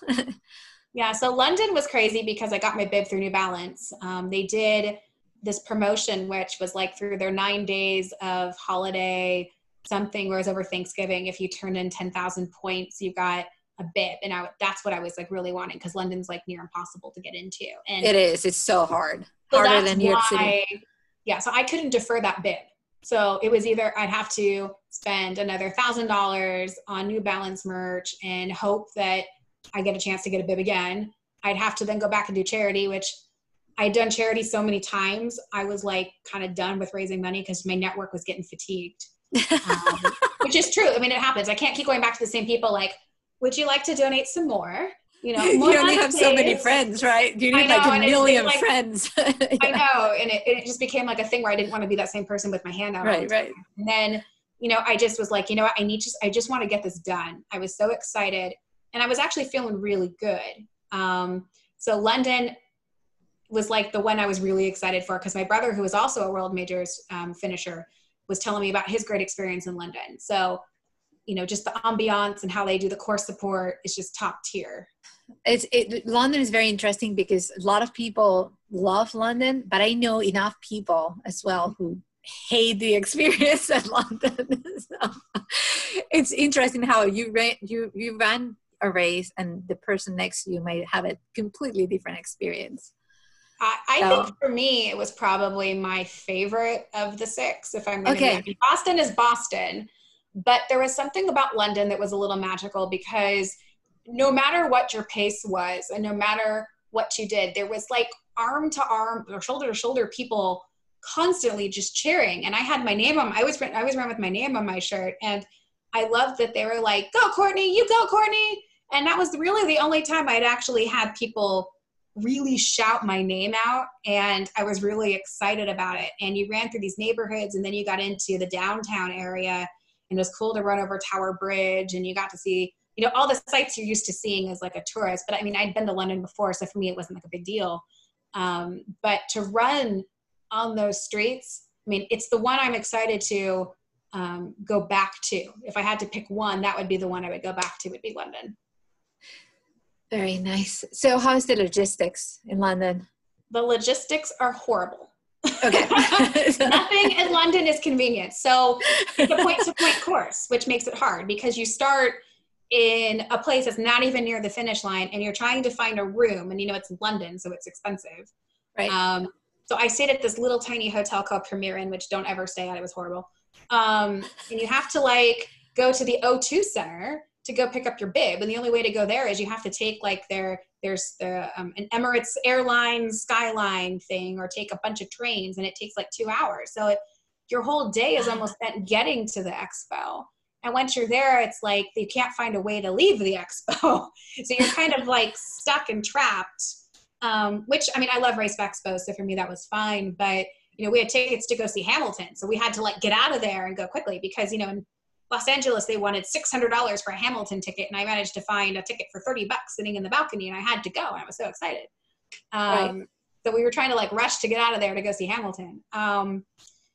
Yeah. So London was crazy because I got my bib through New Balance. Um, they did this promotion, which was like through their nine days of holiday something, whereas over Thanksgiving, if you turned in ten thousand points, you got a bib. And I, that's what I was like really wanting, because London's like near impossible to get into. And it is, it's so hard. So Harder than New York City. Yeah. So I couldn't defer that bib. So it was either I'd have to spend another thousand dollars on New Balance merch and hope that I get a chance to get a bib again. I'd have to then go back and do charity, which I'd done charity so many times. I was like kind of done with raising money because my network was getting fatigued. um, which is true. I mean, it happens. I can't keep going back to the same people. Like, would you like to donate some more? You know, more you only have so many friends, right? You need know, like a million like, friends. yeah. I know. And it, it just became like a thing where I didn't want to be that same person with my hand out. Right, right. And then, you know, I just was like, you know what? I need to, I just want to get this done. I was so excited, and I was actually feeling really good. Um, so London was like the one I was really excited for, because my brother, who was also a World Majors um, finisher, was telling me about his great experience in London. So, you know, just the ambiance and how they do the course support is just top tier. It's it, London is very interesting because a lot of people love London, but I know enough people as well who hate the experience at London. So it's interesting how you ran, you, you ran a race and the person next to you might have a completely different experience. I, I so. think for me, it was probably my favorite of the six, if I'm going to okay. be. Boston is Boston, but there was something about London that was a little magical, because no matter what your pace was and no matter what you did, there was like arm to arm or shoulder to shoulder people constantly just cheering. And I had my name on, I was, I was running with my name on my shirt. And I loved that they were like, go Courtney, you go Courtney. And that was really the only time I'd actually had people really shout my name out, and I was really excited about it. And you ran through these neighborhoods, and then you got into the downtown area, and it was cool to run over Tower Bridge, and you got to see, you know, all the sights you're used to seeing as like a tourist. But I mean, I'd been to London before, so for me it wasn't like a big deal. Um, but to run on those streets I mean, it's the one I'm excited to um, go back to. If I had to pick one, that would be the one I would go back to, would be London. Very nice. So how's the logistics in London? The logistics are horrible. Okay. Nothing in London is convenient. So it's a point-to-point course, which makes it hard because you start in a place that's not even near the finish line and you're trying to find a room, and you know, it's London, so it's expensive. Right. Um, so I stayed at this little tiny hotel called Premier Inn, which don't ever stay at. It was horrible. Um, and you have to like go to the O two Center to go pick up your bib. And the only way to go there is you have to take like their, there's the, um, an Emirates Airlines Skyline thing, or take a bunch of trains, and it takes like two hours. So it, your whole day is almost spent getting to the expo. And once you're there, it's like you can't find a way to leave the expo. So you're kind of like stuck and trapped, um, which, I mean, I love Race Expo, so for me that was fine. But, you know, we had tickets to go see Hamilton. So we had to like get out of there and go quickly because, you know, in Los Angeles, they wanted six hundred dollars for a Hamilton ticket. And I managed to find a ticket for thirty bucks sitting in the balcony, and I had to go. And I was so excited. Um, right. So we were trying to like rush to get out of there to go see Hamilton. Um,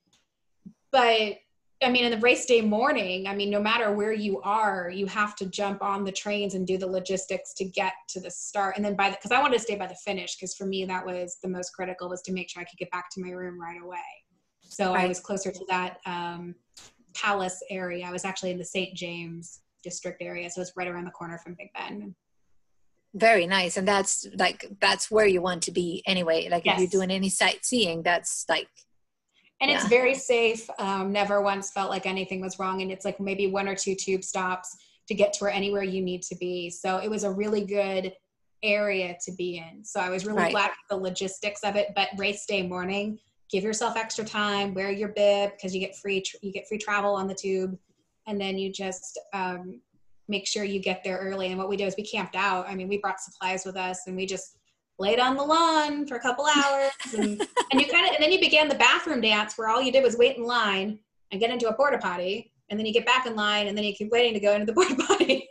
but I mean, in the race day morning, I mean, no matter where you are, you have to jump on the trains and do the logistics to get to the start. And then by the, because I wanted to stay by the finish, because for me, that was the most critical, was to make sure I could get back to my room right away. So right. I was closer to that um, Palace area. I was actually in the Saint James district area. So it's right around the corner from Big Ben. Very nice. And that's like, that's where you want to be anyway. Like yes. If you're doing any sightseeing, that's like, And yeah. It's very safe. Um, never once felt like anything was wrong. And it's like maybe one or two tube stops to get to where anywhere you need to be. So it was a really good area to be in. So I was really right. glad with the logistics of it. But race day morning, give yourself extra time, wear your bib, because you get free tr- you get free travel on the tube. And then you just um, make sure you get there early. And what we did is we camped out. I mean, we brought supplies with us, and we just laid on the lawn for a couple hours, and, and you kind of, and then you began the bathroom dance where all you did was wait in line and get into a porta potty, and then you get back in line, and then you keep waiting to go into the porta potty.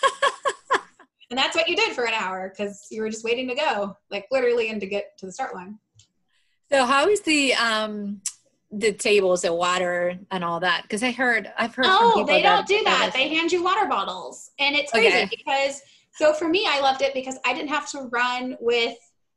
And that's what you did for an hour, because you were just waiting to go, like literally, and to get to the start line. So how is the um the tables, the water, and all that? Because I heard, I've heard. Oh, from people they don't that, do that. They hand you water bottles, and it's crazy okay. because. So for me, I loved it because I didn't have to run with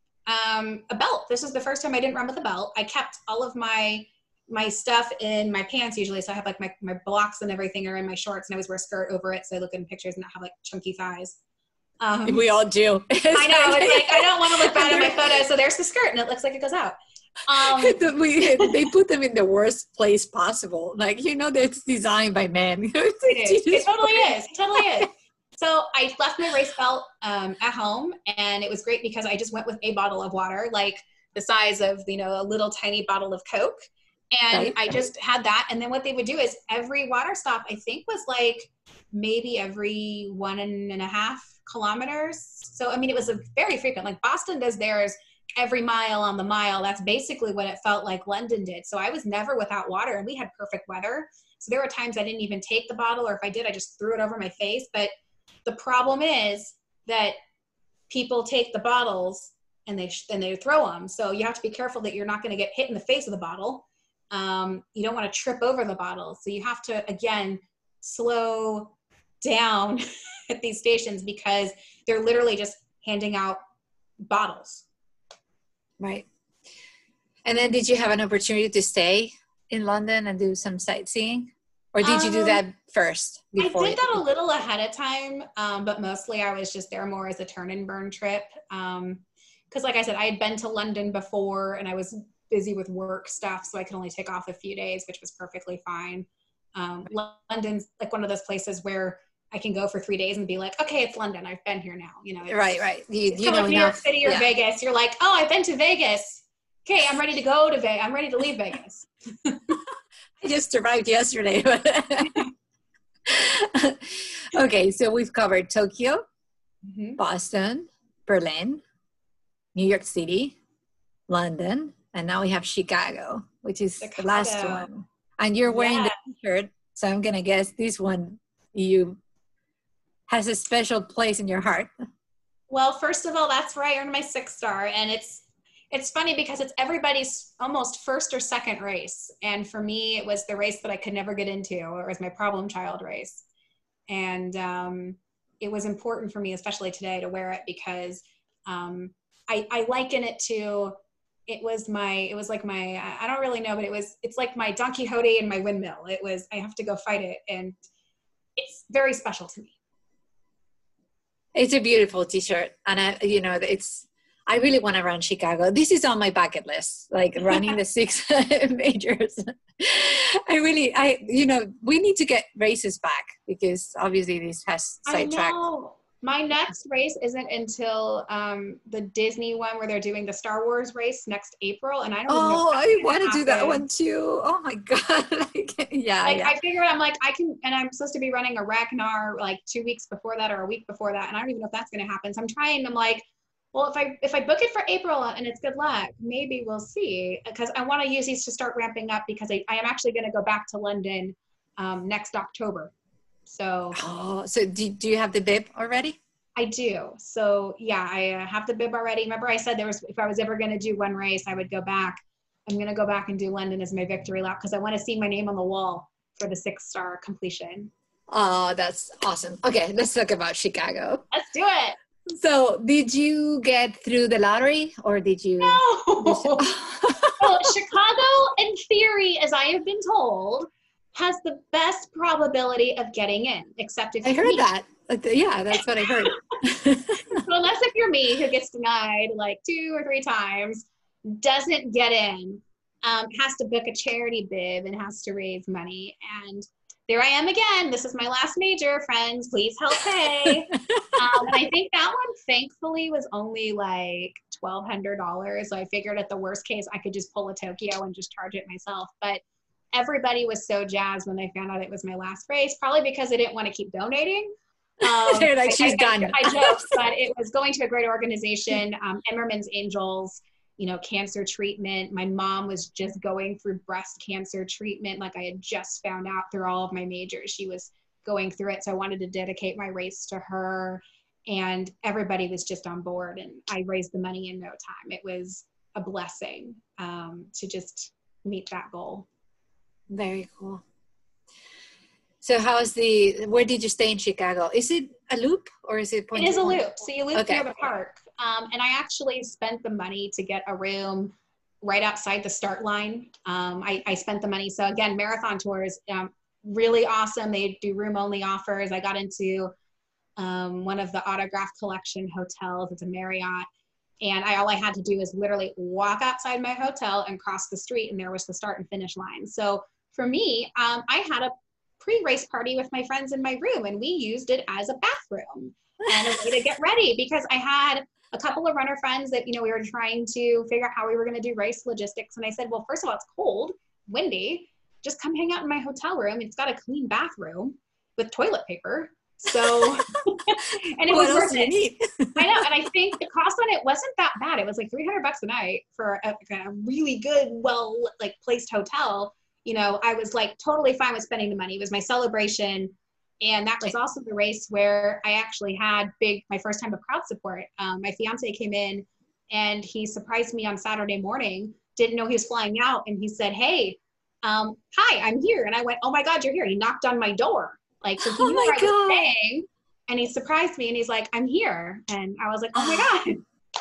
um, a belt. This is the first time I didn't run with a belt. I kept all of my my stuff in my pants usually. So I have like my, my blocks and everything are in my shorts, and I always wear a skirt over it. So I look in pictures and not have like chunky thighs. Um, we all do. I know. It's like, I don't want to look bad in my photos. So there's the skirt and it looks like it goes out. Um, we, they put them in the worst place possible. Like, you know, it's designed by men. It is. It totally is. It totally is. So I left my race belt um, at home, and it was great because I just went with a bottle of water, like the size of, you know, a little tiny bottle of Coke. And right. I just had that. And then what they would do is every water stop, I think, was like maybe every one and a half kilometers. So, I mean, it was a very frequent, like Boston does theirs every mile on the mile. That's basically what it felt like London did. So I was never without water, and we had perfect weather. So there were times I didn't even take the bottle, or if I did, I just threw it over my face. But the problem is that people take the bottles and they sh- and they throw them. So you have to be careful that you're not going to get hit in the face with the bottle. Um, you don't want to trip over the bottle. So you have to, again, slow down at these stations because they're literally just handing out bottles. Right. And then did you have an opportunity to stay in London and do some sightseeing? Or did you do that first? Before I did that a little ahead of time, um, but mostly I was just there more as a turn and burn trip. Um, because like I said, I had been to London before and I was busy with work stuff, so I could only take off a few days, which was perfectly fine. Um, London's like one of those places where I can go for three days and be like, okay, it's London. I've been here now. You know, it's, right, right. You, it's you know, like New York City or yeah. Vegas. You're like, oh, I've been to Vegas. Okay, I'm ready to go to Vegas. I'm ready to leave Vegas. I just arrived yesterday. Okay, so we've covered Tokyo, mm-hmm. Boston, Berlin, New York City, London, and now we have Chicago, which is Chicago. The last one. And you're wearing yeah. the t-shirt, so I'm going to guess this one you has a special place in your heart. Well, first of all, that's where I earned my six star, and it's It's funny because it's everybody's almost first or second race. And for me, it was the race that I could never get into. It was my problem child race. And um, it was important for me, especially today, to wear it because um, I, I liken it to, it was my, it was like my, I don't really know, but it was, it's like my Don Quixote and my windmill. It was, I have to go fight it. And it's very special to me. It's a beautiful t-shirt. And I, you know, it's, I really want to run Chicago. This is on my bucket list, like running the six majors. I really, I, you know, we need to get races back because obviously this has sidetracked. I know. My next race isn't until um, the Disney one where they're doing the Star Wars race next April. And I don't Oh, know I want to do that one too. Oh my God. like, yeah. Like yeah. I figured I'm like, I can, and I'm supposed to be running a Ragnar like two weeks before that or a week before that. And I don't even know if that's going to happen. So I'm trying, I'm like, well, if I, if I book it for April and it's good luck, maybe we'll see. Because I want to use these to start ramping up because I, I am actually going to go back to London um, next October. So, oh, so do, do you have the bib already? I do. So yeah, I uh, have the bib already. Remember I said there was, if I was ever going to do one race, I would go back. I'm going to go back and do London as my victory lap because I want to see my name on the wall for the six star completion. Oh, that's awesome. Okay. Let's talk about Chicago. Let's do it. So did you get through the lottery or did you? No. Well, Chicago, in theory, as I have been told, has the best probability of getting in, except if I heard me. that. Yeah, that's what I heard. So unless if you're me, who gets denied like two or three times, doesn't get in, um, has to book a charity bib and has to raise money. And there I am again. This is my last major, friends. Please help pay. um, and I think that one, thankfully, was only like twelve hundred dollars. So I figured at the worst case, I could just pull a Tokyo and just charge it myself. But everybody was so jazzed when they found out it was my last race, probably because they didn't want to keep donating. Um, They're like, I, she's I, done. I, I joked, but it was going to a great organization, um, Emmerman's Angels, you know, cancer treatment. My mom was just going through breast cancer treatment. Like I had just found out through all of my majors, she was going through it. So I wanted to dedicate my race to her and everybody was just on board and I raised the money in no time. It was a blessing um, to just meet that goal. Very cool. So how's the, where did you stay in Chicago? Is it a loop or is it point It is to a point? loop. So you loop Okay. near the park. Um, and I actually spent the money to get a room right outside the start line. Um, I, I spent the money. So again, Marathon Tours, um, really awesome. They do room only offers. I got into um, one of the Autograph Collection hotels. It's a Marriott. And I, all I had to do is literally walk outside my hotel and cross the street and there was the start and finish line. So for me, um, I had a pre-race party with my friends in my room and we used it as a bathroom and a way to get ready because I had a couple of runner friends that, you know, we were trying to figure out how we were going to do race logistics. And I said, well, first of all, it's cold, windy, just come hang out in my hotel room. It's got a clean bathroom with toilet paper. So, and it What was else worth do you it. need? I know. And I think the cost on it wasn't that bad. It was like three hundred bucks a night for a, a really good, well, like placed hotel. You know, I was like totally fine with spending the money. It was my celebration. And that was also the race where I actually had big, my first time of crowd support. Um, my fiance came in and he surprised me on Saturday morning, didn't know he was flying out. And he said, hey, um, hi, I'm here. And I went, oh my God, you're here. He knocked on my door. Like, so he Oh knew my where I was God. staying and he surprised me and he's like, I'm here. And I was like, oh my God.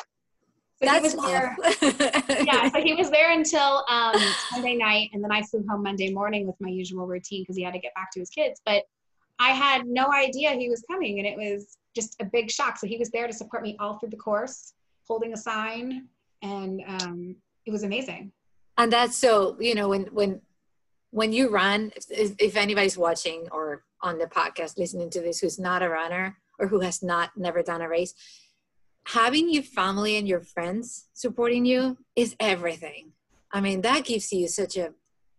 So That's he was love. there. Yeah, so he was there until um, Sunday night, and then I flew home Monday morning with my usual routine because he had to get back to his kids. But I had no idea he was coming, and it was just a big shock. So he was there to support me all through the course, holding a sign, and um, it was amazing. And that's so, you know, when when when you run, if, if anybody's watching or on the podcast listening to this who's not a runner or who has not never done a race, having your family and your friends supporting you is everything. I mean, that gives you such a,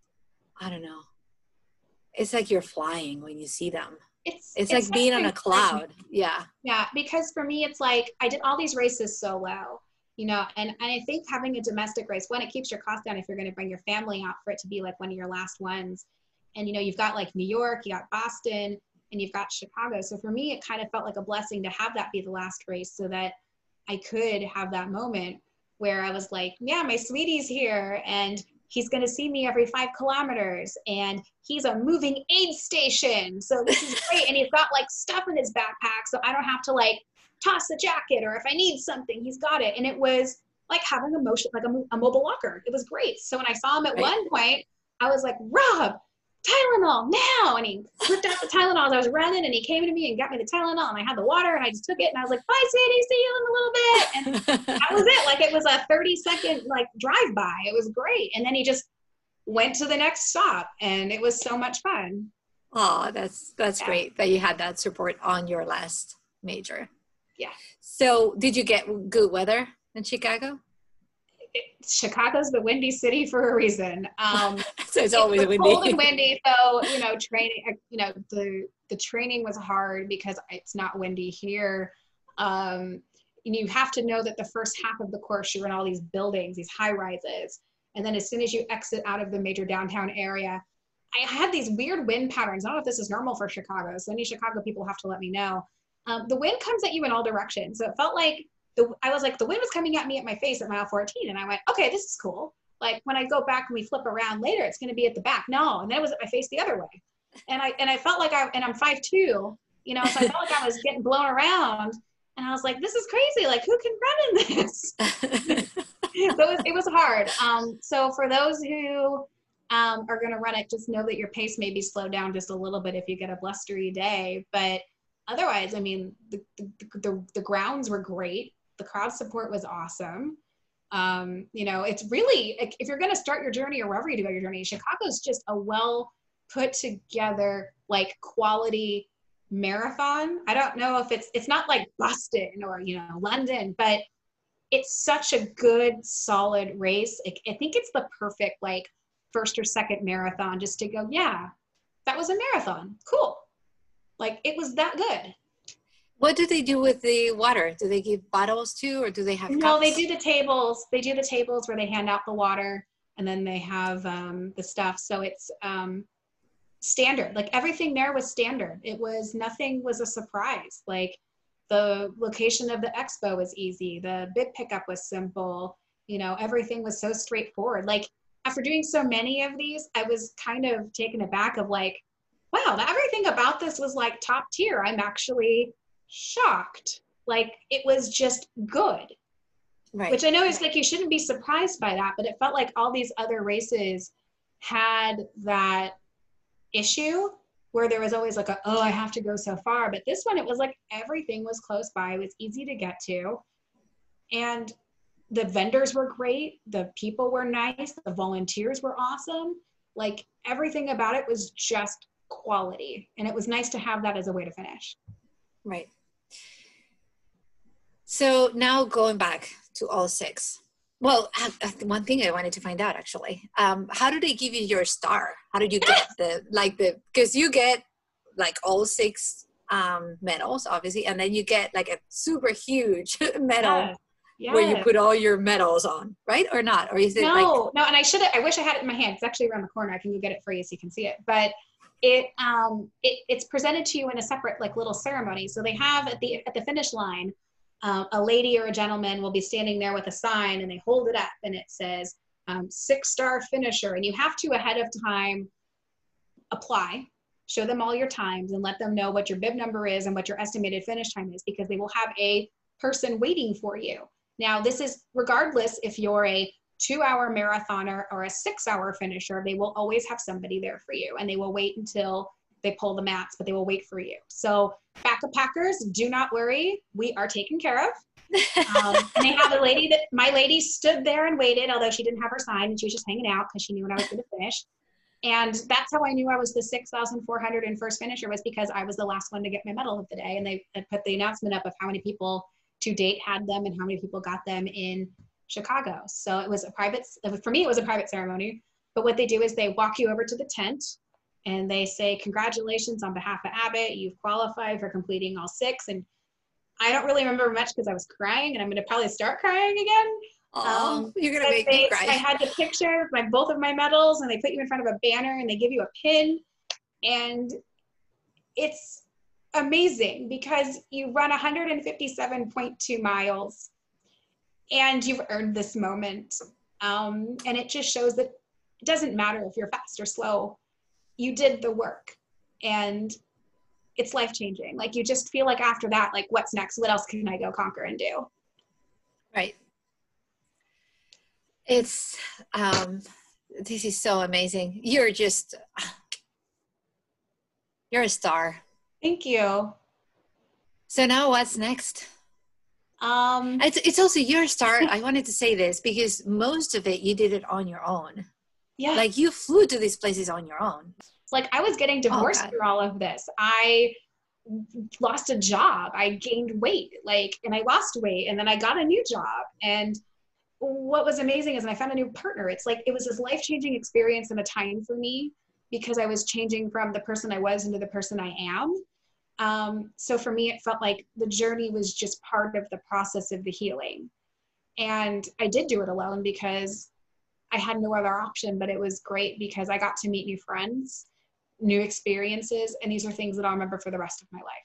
I don't know, it's like you're flying when you see them. It's, it's, it's like being on a important. cloud. Yeah. Yeah, because for me, it's like I did all these races solo, you know, and, and I think having a domestic race, one, it keeps your cost down if you're going to bring your family out for it to be like one of your last ones. And, you know, you've got like New York, you got Boston, and you've got Chicago. So for me, it kind of felt like a blessing to have that be the last race so that I could have that moment where I was like, yeah, my sweetie's here and he's going to see me every five kilometers and he's a moving aid station. So this is great. And he's got like stuff in his backpack. So I don't have to like toss the jacket, or if I need something, he's got it. And it was like having a motion, like a, a mobile locker. It was great. So when I saw him at right. one point, I was like, Rob, Tylenol now. And he whipped out the Tylenol as I was running, and he came to me and got me the Tylenol, and I had the water, and I just took it, and I was like, bye, Sadie, see you in a little bit. And that was it. Like, it was a thirty second like drive by. It was great. And then he just went to the next stop, and it was so much fun. Oh, that's, that's yeah. great that you had that support on your last major. Yeah. So did you get good weather in Chicago? It, Chicago's the windy city for a reason. Um, so it's always it was windy. Cold and windy. So, you know, training, you know, the, the training was hard because it's not windy here. Um, and you have to know that the first half of the course, you're in all these buildings, these high rises. And then as soon as you exit out of the major downtown area, I had these weird wind patterns. I don't know if this is normal for Chicago. So any Chicago people have to let me know. Um, the wind comes at you in all directions. So it felt like, The, I was like, the wind was coming at me at my face at mile fourteen. And I went, okay, this is cool. Like when I go back and we flip around later, it's going to be at the back. No. And then it was at my face the other way. And I, and I felt like I, and I'm five two, you know, so I felt like I was getting blown around, and I was like, this is crazy. Like, who can run in this? So it was, it was hard. Um, so for those who um, are going to run it, just know that your pace may be slowed down just a little bit if you get a blustery day. But otherwise, I mean, the, the, the, the grounds were great. The crowd support was awesome. Um, you know, it's really, if you're going to start your journey or wherever you do your journey, Chicago's just a well put together, like quality marathon. I don't know if it's, it's not like Boston or, you know, London, but it's such a good, solid race. I, I think it's the perfect, like first or second marathon just to go, yeah, that was a marathon. Cool. Like it was that good. What do they do with the water? Do they give bottles too, or do they have cups? No, they do the tables. They do the tables where they hand out the water, and then they have um, the stuff. So it's um, standard. Like everything there was standard. It was, nothing was a surprise. Like the location of the expo was easy. The bib pickup was simple. You know, everything was so straightforward. Like after doing so many of these, I was kind of taken aback of like, wow, everything about this was like top tier. I'm actually shocked. Like it was just good. Right. Which I know is like, you shouldn't be surprised by that, but it felt like all these other races had that issue where there was always like a, oh, I have to go so far. But this one, it was like everything was close by. It was easy to get to. And the vendors were great. The people were nice. The volunteers were awesome. Like everything about it was just quality. And it was nice to have that as a way to finish. Right. So now going back to all six. Well, one thing I wanted to find out actually, um, how do they give you your star? How did you get the, like the, because you get like all six um, medals, obviously, and then you get like a super huge medal yes. Yes. where you put all your medals on, right? Or not? Or is it no, like? No, and I should have, I wish I had it in my hand. It's actually around the corner. I can go get it for you so you can see it. But it, um, it it's presented to you in a separate like little ceremony. So they have at the, at the finish line, Um, a lady or a gentleman will be standing there with a sign, and they hold it up and it says um, six-star finisher. And you have to ahead of time apply, show them all your times, and let them know what your bib number is and what your estimated finish time is, because they will have a person waiting for you. Now, this is regardless if you're a two-hour marathoner or a six-hour finisher, they will always have somebody there for you, and they will wait until they pull the mats, but they will wait for you. So backup packers, do not worry. We are taken care of. Um, and they have a lady that, my lady stood there and waited, although she didn't have her sign, and she was just hanging out because she knew when I was going to finish. And that's how I knew I was the six thousand four hundred first finisher, was because I was the last one to get my medal of the day. And they had put the announcement up of how many people to date had them and how many people got them in Chicago. So it was a private, for me, it was a private ceremony. But what they do is they walk you over to the tent, and they say, congratulations on behalf of Abbott, you've qualified for completing all six. And I don't really remember much because I was crying, and I'm going to probably start crying again. Oh, um, you're going to make they, me cry. I had the picture of my, both of my medals, and they put you in front of a banner, and they give you a pin. And it's amazing because you run one hundred fifty-seven point two miles and you've earned this moment. Um, and it just shows that it doesn't matter if you're fast or slow, you did the work, and it's life-changing. Like, you just feel like after that, like, what's next? What else can I go conquer and do? Right. It's, um, this is so amazing. You're just, you're a star. Thank you. So now what's next? Um, it's, it's also your star. I wanted to say this because most of it, you did it on your own. Yeah. Like, you flew to these places on your own. Like, I was getting divorced oh, through all of this. I lost a job. I gained weight, like, and I lost weight, and then I got a new job. And what was amazing is I found a new partner. It's like, it was this life-changing experience and a time for me because I was changing from the person I was into the person I am. Um, so for me, it felt like the journey was just part of the process of the healing. And I did do it alone because I had no other option, but it was great because I got to meet new friends, new experiences, and these are things that I'll remember for the rest of my life.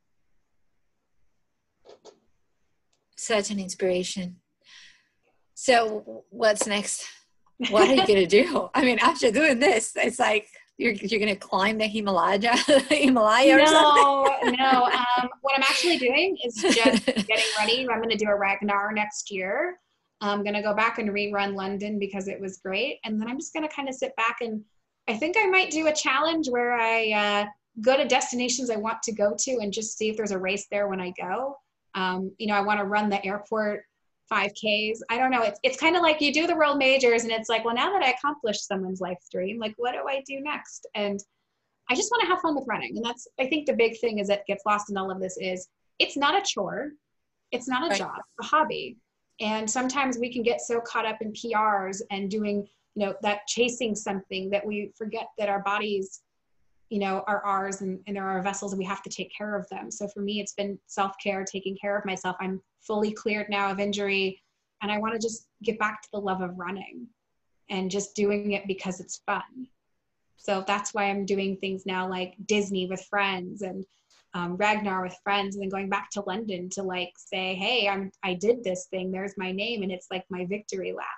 Such an inspiration. So what's next? What are you going to do? I mean, after doing this, it's like you're, you're going to climb the Himalaya, Himalaya or no, something? No, um, what I'm actually doing is just getting ready. I'm going to do a Ragnar next year. I'm going to go back and rerun London because it was great. And then I'm just going to kind of sit back, and I think I might do a challenge where I uh, go to destinations I want to go to and just see if there's a race there when I go. Um, you know, I want to run the airport five Ks. I don't know. It's, it's kind of like you do the world majors and it's like, well, now that I accomplished someone's life dream, like, what do I do next? And I just want to have fun with running. And that's, I think the big thing is that gets lost in all of this is it's not a chore. It's not a right. job, it's a hobby. And sometimes we can get so caught up in P Rs and doing, you know, that chasing something that we forget that our bodies, you know, are ours, and, and they're our vessels, and we have to take care of them. So for me, it's been self-care, taking care of myself. I'm fully cleared now of injury, and I want to just get back to the love of running and just doing it because it's fun. So that's why I'm doing things now like Disney with friends and um, Ragnar with friends, and then going back to London to like say, hey, I'm, I did this thing. There's my name. And it's like my victory lap.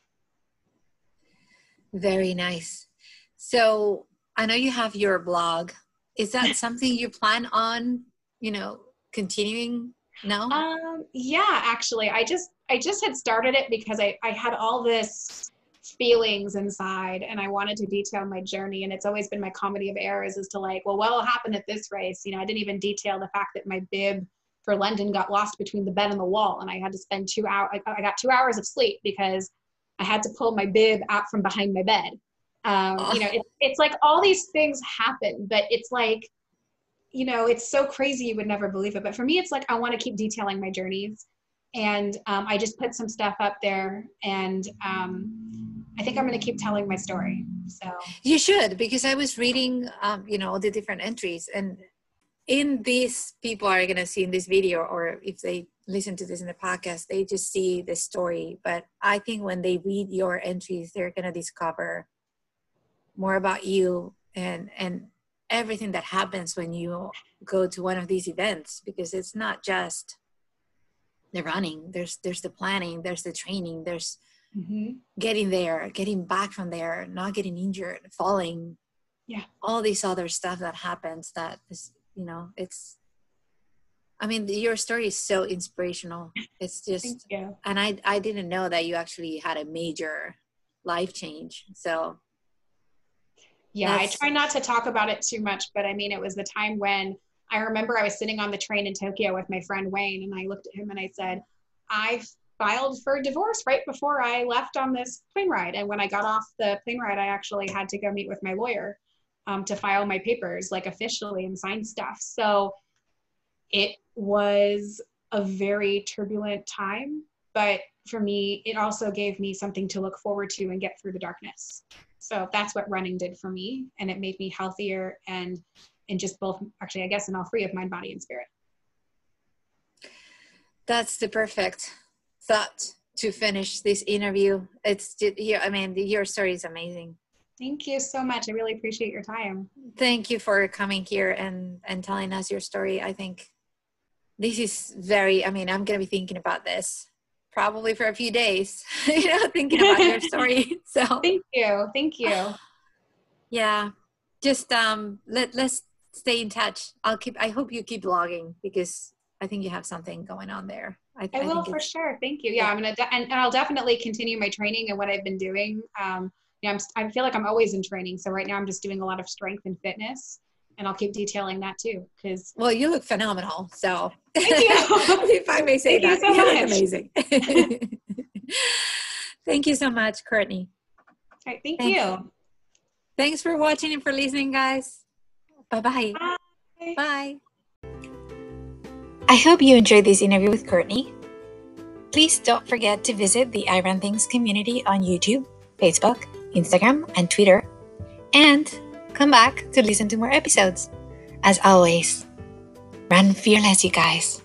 Very nice. So I know you have your blog. Is that something you plan on, you know, continuing now? Um, yeah, actually, I just, I just had started it because I, I had all this feelings inside and I wanted to detail my journey. And it's always been my comedy of errors is to like, well, what'll happen at this race? You know, I didn't even detail the fact that my bib for London got lost between the bed and the wall. And I had to spend two hours, I, I got two hours of sleep because I had to pull my bib out from behind my bed. Um, oh. You know, it, it's like all these things happen, but it's like, you know, it's so crazy you would never believe it. But for me, it's like I want to keep detailing my journeys. And um, I just put some stuff up there, and um, I think I'm going to keep telling my story. So you should, because I was reading, um, you know, all the different entries, and in these people are going to see in this video, or if they listen to this in the podcast, they just see the story. But I think when they read your entries, they're going to discover more about you and and everything that happens when you go to one of these events, because it's not just the running. There's there's the planning, there's the training, there's mm-hmm. getting there, getting back from there, not getting injured, falling. Yeah. All this other stuff that happens that is, you know, it's, I mean, your story is so inspirational. It's just, Thank you. And I, I didn't know that you actually had a major life change. So yeah, I try not to talk about it too much, but I mean, it was the time when I remember I was sitting on the train in Tokyo with my friend Wayne, and I looked at him and I said, I filed for divorce right before I left on this plane ride. And when I got off the plane ride, I actually had to go meet with my lawyer um, to file my papers, like officially, and sign stuff. So it was a very turbulent time, but for me, it also gave me something to look forward to and get through the darkness. So that's what running did for me. And it made me healthier and in just both, actually, I guess in all three of mind, body, and spirit. That's the perfect thought to finish this interview. It's, yeah, I mean, your story is amazing. Thank you so much. I really appreciate your time. Thank you for coming here and, and telling us your story. I think this is very, I mean, I'm going to be thinking about this probably for a few days, you know, thinking about your story. So thank you. Thank you. Yeah. Just um let let's stay in touch. I'll keep I hope you keep blogging because I think you have something going on there. I, I, I will think for sure. Thank you. Yeah, yeah. I'm gonna de- and, and I'll definitely continue my training and what I've been doing. Um, yeah, I'm, I feel like I'm always in training. So right now I'm just doing a lot of strength and fitness, and I'll keep detailing that too. Because well, you look phenomenal. So thank you. If I may say thank that, you so you much. look amazing. Thank you so much, Courtney. All right, thank Thanks. you. Thanks for watching and for listening, guys. Bye-bye. Bye. Bye. I hope you enjoyed this interview with Courtney. Please don't forget to visit the I Run Things community on YouTube, Facebook, Instagram, and Twitter. And come back to listen to more episodes. As always, run fearless, you guys.